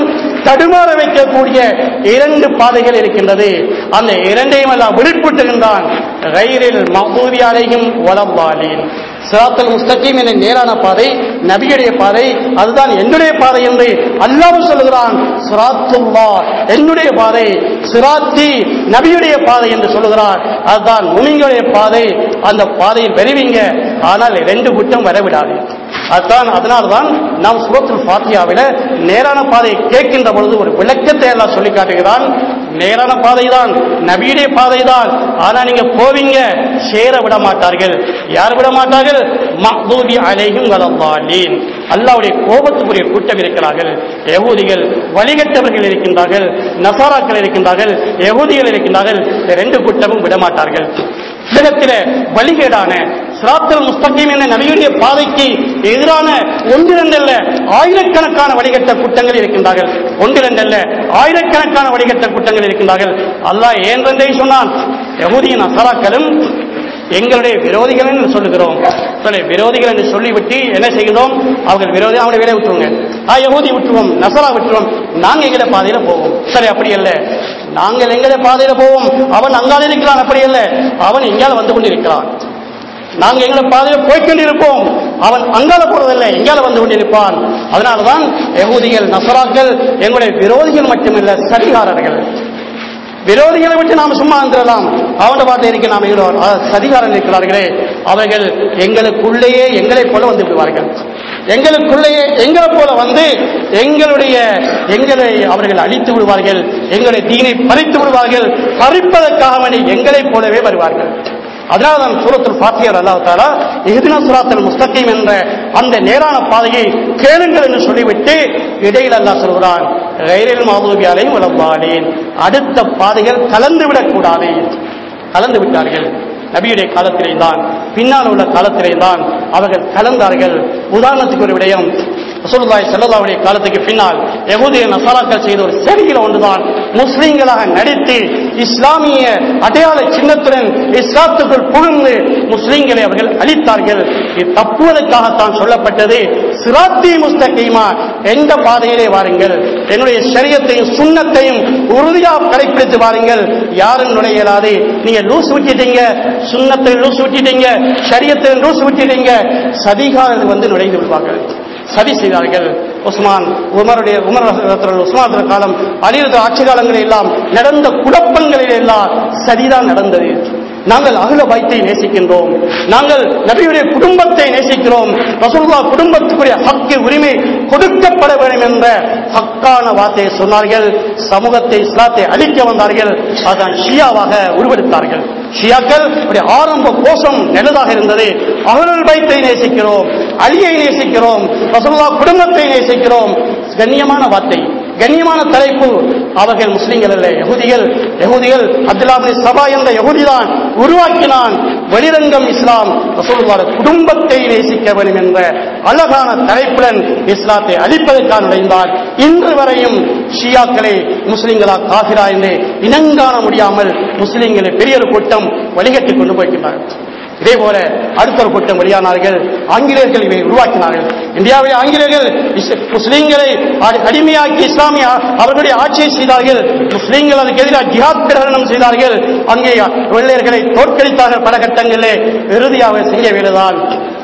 தடுமாற வைக்கக்கூடிய இரண்டு பாதைகள் இருக்கின்றது. அந்த இரண்டையும் எல்லாம் விடுபட்டுகின்றான். கைரில் மஹ்தூபி அலைஹிம் வலல்லாலீன். சிராத்துல் முஸ்தகீம் என்ற நேரான பாதை நபியுடைய பாதை, அதுதான் என்னுடைய பாதை என்று அல்லாஹ் சொல்லுகிறான். சிராத்துல்லாஹ் என்னுடைய பாதை, சிராத்தி நபியுடைய பாதை என்று சொல்லுகிறார். அதுதான் முமின்களுடைய பாதை. அந்த பாதையில் வருவீங்க, ஆனால் ரெண்டு குற்றம் வரவிடாது. அதுதான் அதனால்தான் நாம் சூரத்துல் ஃபாத்திஹாவில நேரான பாதையை கேட்கின்ற பொழுது ஒரு விளக்கத்தை எல்லாம் சொல்லி காட்டுகிறான். நேரான பாதை தான், நபியுடைய பாதை தான். ஆனா நீங்க போவீங்க, சேர விட மாட்டார்கள். யார் விட மாட்டார்கள்? மஹ்தூபி அலைஹிம் வலல்லாலீன். அல்லாஹ்வுடைய கோபத்துக்குரிய கூட்டம் இருக்கிறார்கள். யஹூதிகள், வழிகட்டவர்கள் இருக்கின்றார்கள், நசாராக்கள் இருக்கின்றார்கள், யஹூதிகள் இருக்கின்றார்கள். ரெண்டு கூட்டமும் விடமாட்டார்கள். உலகத்திலே வழிகேடான சிராத்துல் முஸ்தகீம் என்ற நபியுடைய பாதைக்கு எதிரான ஒன்றிரண்டல்ல ஆயிரக்கணக்கான வழிகட்ட கூட்டங்கள் இருக்கின்றார்கள். ஒன்றிரண்டல்ல ஆயிரக்கணக்கான வழிகட்ட கூட்டங்கள் இருக்கின்றார்கள். அல்லாஹ் ஏன்றென்றே சொன்னான். யஹூதியின் நசாராக்களும் எங்களுடைய விரோதிகள் என்று சொல்லுகிறோம். விரோதிகள் என்று சொல்லிவிட்டு என்ன செய்கிறோம்? அவர்கள் விரோதி, அவங்களை வேலை விட்டுருவோங்க. ஆ யஹூதி விட்டுருவோம், நசரா விட்டுருவோம், நாங்க எங்களை பாதையில போவோம். சரி, அப்படி அல்ல. நாங்கள் எங்களை பாதையில போவோம், அவன் அங்கால இருக்கிறான். அப்படி அல்ல, அவன் எங்கால வந்து கொண்டிருக்கிறான். நாங்கள் எங்களை பாதையில போய்கொண்டிருப்போம், அவன் அங்கால போறதில்லை, எங்கால வந்து கொண்டிருப்பான். அதனால்தான் யஹூதிகள் நசராக்கள் எங்களுடைய விரோதிகள் மட்டுமல்ல, சதிகாரர்கள். விரோதிகளை விட்டு நாம் சும்மா இருந்திரலாம், அவன பாட்டை இருக்க நாம் சதிகாரம் இருக்கிறார்களே, அவர்கள் எங்களுக்குள்ளேயே எங்களை போல வந்து விடுவார்கள். எங்களுக்குள்ளேயே எங்களை போல வந்து எங்களுடைய எங்களை அவர்கள் அழித்து விடுவார்கள். எங்களுடைய தீனை பறித்து விடுவார்கள். பறிப்பதற்காக வேண்டி எங்களை போலவே வருவார்கள். அதனால தான் சூரத்துல் ஃபாத்திஹா அல்லாஹ் தஆலா இஹ்தினா ஸிராத்தல் முஸ்தகீம் என்ற அந்த நேரான பாதையை கேளுங்கள் என்று சொல்லிவிட்டு இடையில் அல்லாஹ் சொல்கிறான், கைரில் மஹ்தூபி அலைஹிம் வலல்லாலீன். அடுத்த பாதைகள் கலந்து விடக்கூடாது. கலந்து விட்டார்கள். நபியுடைய காலத்திலே தான், பின்னால் உள்ள காலத்திலே தான் அவர்கள் கலந்தார்கள். உதாரணத்துக்கு ஒரு விடயம், ரசூலுல்லாஹி ஸல்லல்லாஹு அலைஹி காலத்துக்கு பின்னால் யஹூதிய நஸாராக்கள் செய்த ஒரு சரியில ஒன்றுதான், முஸ்லிம்களாக நடித்து இஸ்லாமிய அடையாள சின்னத்துடன் இஸ்லாத்துக்குள் புகுந்து முஸ்லிம்களை அவர்கள் அழித்தார்கள். இது தப்புவதற்காகத்தான் சொல்லப்பட்டது, சிராத்தி முஸ்தகீமா எந்த பாதையிலே வாருங்கள், என்னுடைய ஷரியத்தையும் சுன்னத்தையும் உறுதியாக கடைபிடித்து வாருங்கள், யாரும் நுழையலாது. நீங்க லூஸ் விட்டுட்டீங்க, சுன்னத்தை லூஸ் விட்டுட்டீங்க, ஷரியத்தை லூஸ் விட்டுட்டீங்க, சதிகாரர்கள் வந்து நுழைந்து விடுவார்கள். சதி செய்தார்கள். உஸ்மான் உமருடைய உமர் உஸ்மான் காலம், அலிரது ஆட்சி காலங்களில் எல்லாம் நடந்த குழப்பங்களில் எல்லாம் சதிதான் நடந்தது. நாங்கள் அஹ்ல பைத்தை நேசிக்கின்றோம், நாங்கள் நபியுடைய குடும்பத்தை நேசிக்கிறோம், ரசூலுல்லாஹ் குடும்பத்துக்குரிய ஹக்கு உரிமை கொடுக்கப்பட வேண்டும் என்ற ஹக்கான வார்த்தையை சொன்னார்கள். சமூகத்தை இஸ்லாத்தை அழிக்க வந்தார்கள். அதான் ஷியாவாக உருவெடுத்தார்கள். ஷியாக்கள் ஆரம்ப கோஷம் நல்லதாக இருந்தது. அஹ்லுல் பைத்தை நேசிக்கிறோம், அலியை நேசிக்கிறோம், ரசூலுல்லாஹ் குடும்பத்தை நேசிக்கிறோம். கண்ணியமான வார்த்தை, கண்ணியமான தலைப்பு. அவர்கள் முஸ்லிம்கள் அல்ல, யஹூதிகள். யஹூதிகள் அப்துல்லாஹ் இப்னு சபா என்ற யஹூதிதான் உருவாக்கினான் வெளிரங்கம் இஸ்லாம். ரசூலுல்லாஹ் குடும்பத்தை நேசிக்க வேண்டும் என்ற அழகான தலைப்புடன் இஸ்லாத்தை அழிப்பதற்காக நுழைந்தார். இன்று வரையும் ஷியாக்களை முஸ்லிம்களா காஃபிரா என்று இனங்காண முடியாமல் முஸ்லிம்களை பெரிய ஒரு கூட்டம் வழிகட்டிக் கொண்டு போய்கின்றார். இதே போல அடுத்த ஒரு கூட்டம் வெளியானார்கள். ஆங்கிலேயர்கள் இவை உருவாக்கினார்கள். இந்தியாவில் ஆங்கிலேயர்கள் முஸ்லீம்களை அடிமையாக்கி இஸ்லாமிய அவர்களுடைய ஆட்சியை செய்தார்கள். முஸ்லீம்கள் அதுக்கு எதிராக ஜிஹாத் பிரகடனம் செய்தார்கள். அங்கே வெள்ளையர்களை தோற்கடித்தார்கள் பல கட்டங்களிலே. இறுதியாக செய்ய வேண்டுதான்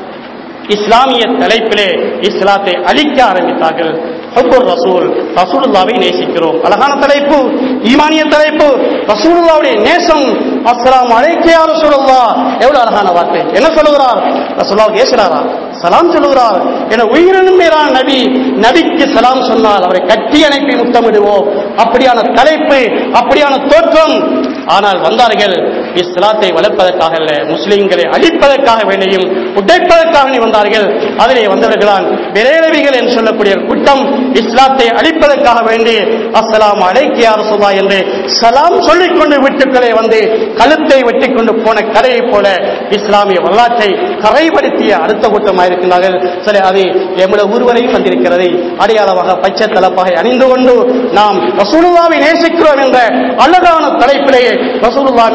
இஸ்லாமிய தலைப்பிலே இஸ்லாத்தை அழிக்க ஆரம்பித்தார்கள். ஹுப்புர் ரசூல், ரசூலுல்லாவை நேசிக்கிறோம். அழகான தலைப்பு, ஈமானிய தலைப்பு, ரசூலுல்லாவுடைய நேசம். அஸ்ஸலாமு அலைக்க யா ரசூலுல்லாஹ், எவ்வளவு அழகான வார்த்தை. என்ன சொல்லுகிறார்? ரசூலுல்லாஹ் ஏசுறாரா? சலாம் சொல்லுகிறார். என உயிரினும் மேலான நபி, நபிக்கு சலாம் சொன்னால் அவரை கட்டி அணைப்பை முத்தமிடுவோம். அப்படியான தலைப்பு, அப்படியான தோற்றம். ஆனால் வந்தார்கள் இஸ்லாத்தை வளர்ப்பதற்காக அல்ல, முஸ்லிம்களை அழிப்பதற்காக வேண்டியும் உடைப்பதற்காக வந்தார்கள். அதிலே வந்தவர்களான் பிரேலவிகள் என்று சொல்லக்கூடிய கூட்டம் இஸ்லாத்தை அழிப்பதற்காக வேண்டி அஸ்ஸலாமு அலைக்க யா ரசூலுல்லாஹ் என்று சலாம் சொல்லிக்கொண்டு வீட்டுக்களே வந்து கழுத்தை வெட்டி கொண்டு போன கரையை போல இஸ்லாமிய வரலாற்றை கரைப்படுத்திய அடுத்த கூட்டமாக இருக்கின்றார்கள். சரி, அது எவ்வளவு ஊர்வரையும் வந்திருக்கிறது. அடையாளமாக பச்சை தலப்பாக அணிந்து கொண்டு நாம் ரசூலுல்லாவை நேசிக்கிறோம் என்ற அழகான தலைப்பிலேயே ரசூலுல்லாஹ் மீது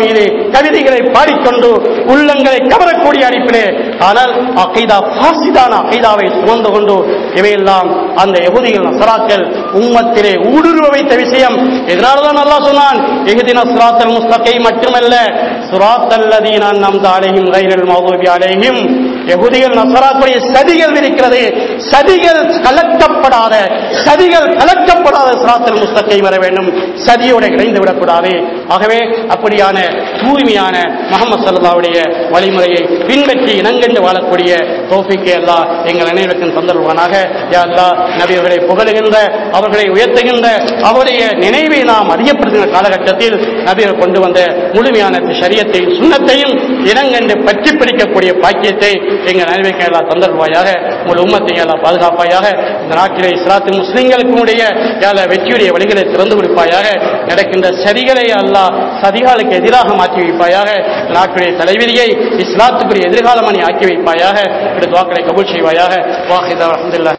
கவிதைகளை பாடிக்கொண்டு உள்ளங்களை கவரக்கூடிய அடிப்பிலே, ஆனால் அகைதா பாசிதான அகைதாவை சுமந்து கொண்டு இவையெல்லாம் அந்த யஹூதிகள் நஸராக்கள் உம்மத்திலே ஊடுருவ வைத்த விஷயம். இதனால்தான் அல்லாஹ் சொன்னான், இஹ்தின ஸிராத்தல் முஸ்தகீம் மட்டுமல்ல, ஸிராத்தல் லதீன அன்அம்த அலைஹிம் கைரில் மக்தூபி அலைஹிம். யஹூதிகள் நஸராக்களுடைய சதிகள் இருக்கிறது, சதிகள் கலக்கப்படாத சதிகள் கலக்கப்படாத ஸிராத்தல் முஸ்தகீம் வர வேண்டும், சதியோடு இணைந்து விடக்கூடாது. ஆகவே அப்படியான தூய்மையான முஹம்மது ஸல்லல்லாஹுடைய வழிமுறையை பின்பற்றி இணங்கண்டு வாழக்கூடிய தௌஃபீக்கை அல்லாஹ் எங்கள் அனைவருக்கும் தந்தருவானாக. யா அல்லாஹ், நபியவர்களை புகழுகின்ற, அவர்களை உயர்த்துகின்ற, அவருடைய நினைவை நாம் அறியப்படுகின்ற காலகட்டத்தில் நபியர் கொண்டு வந்த முழுமையான ஷரியத்தையும் சுன்னத்தையும் இணங்கண்டு பற்றி பிடிக்கக்கூடிய பாக்கியத்தை எங்கள் அனைவருக்கும் எல்லாம் தந்தருவாயாக. உங்கள் உம்மத்தை எல்லாம் பாதுகாப்பாயாக. இந்த நாட்டிலே இஸ்லாத்து முஸ்லிம்களுக்குடைய வெற்றியுடைய வழிகளை திறந்து கொடுப்பாயாக. நடக்கின்ற சரிகளை அல்லாஹ் சதிகாலுக்கு எதிராக மாற்றி வைப்பாயாக. நாட்டுடைய தலைவிரியை இஸ்லாத்துக்குரிய எதிர்காலம் ஆக்கி வைப்பாயாக. வாக்களை கபூல் செய்வாயாக. வாஹிதா அல்ஹம்துலில்லாஹ்.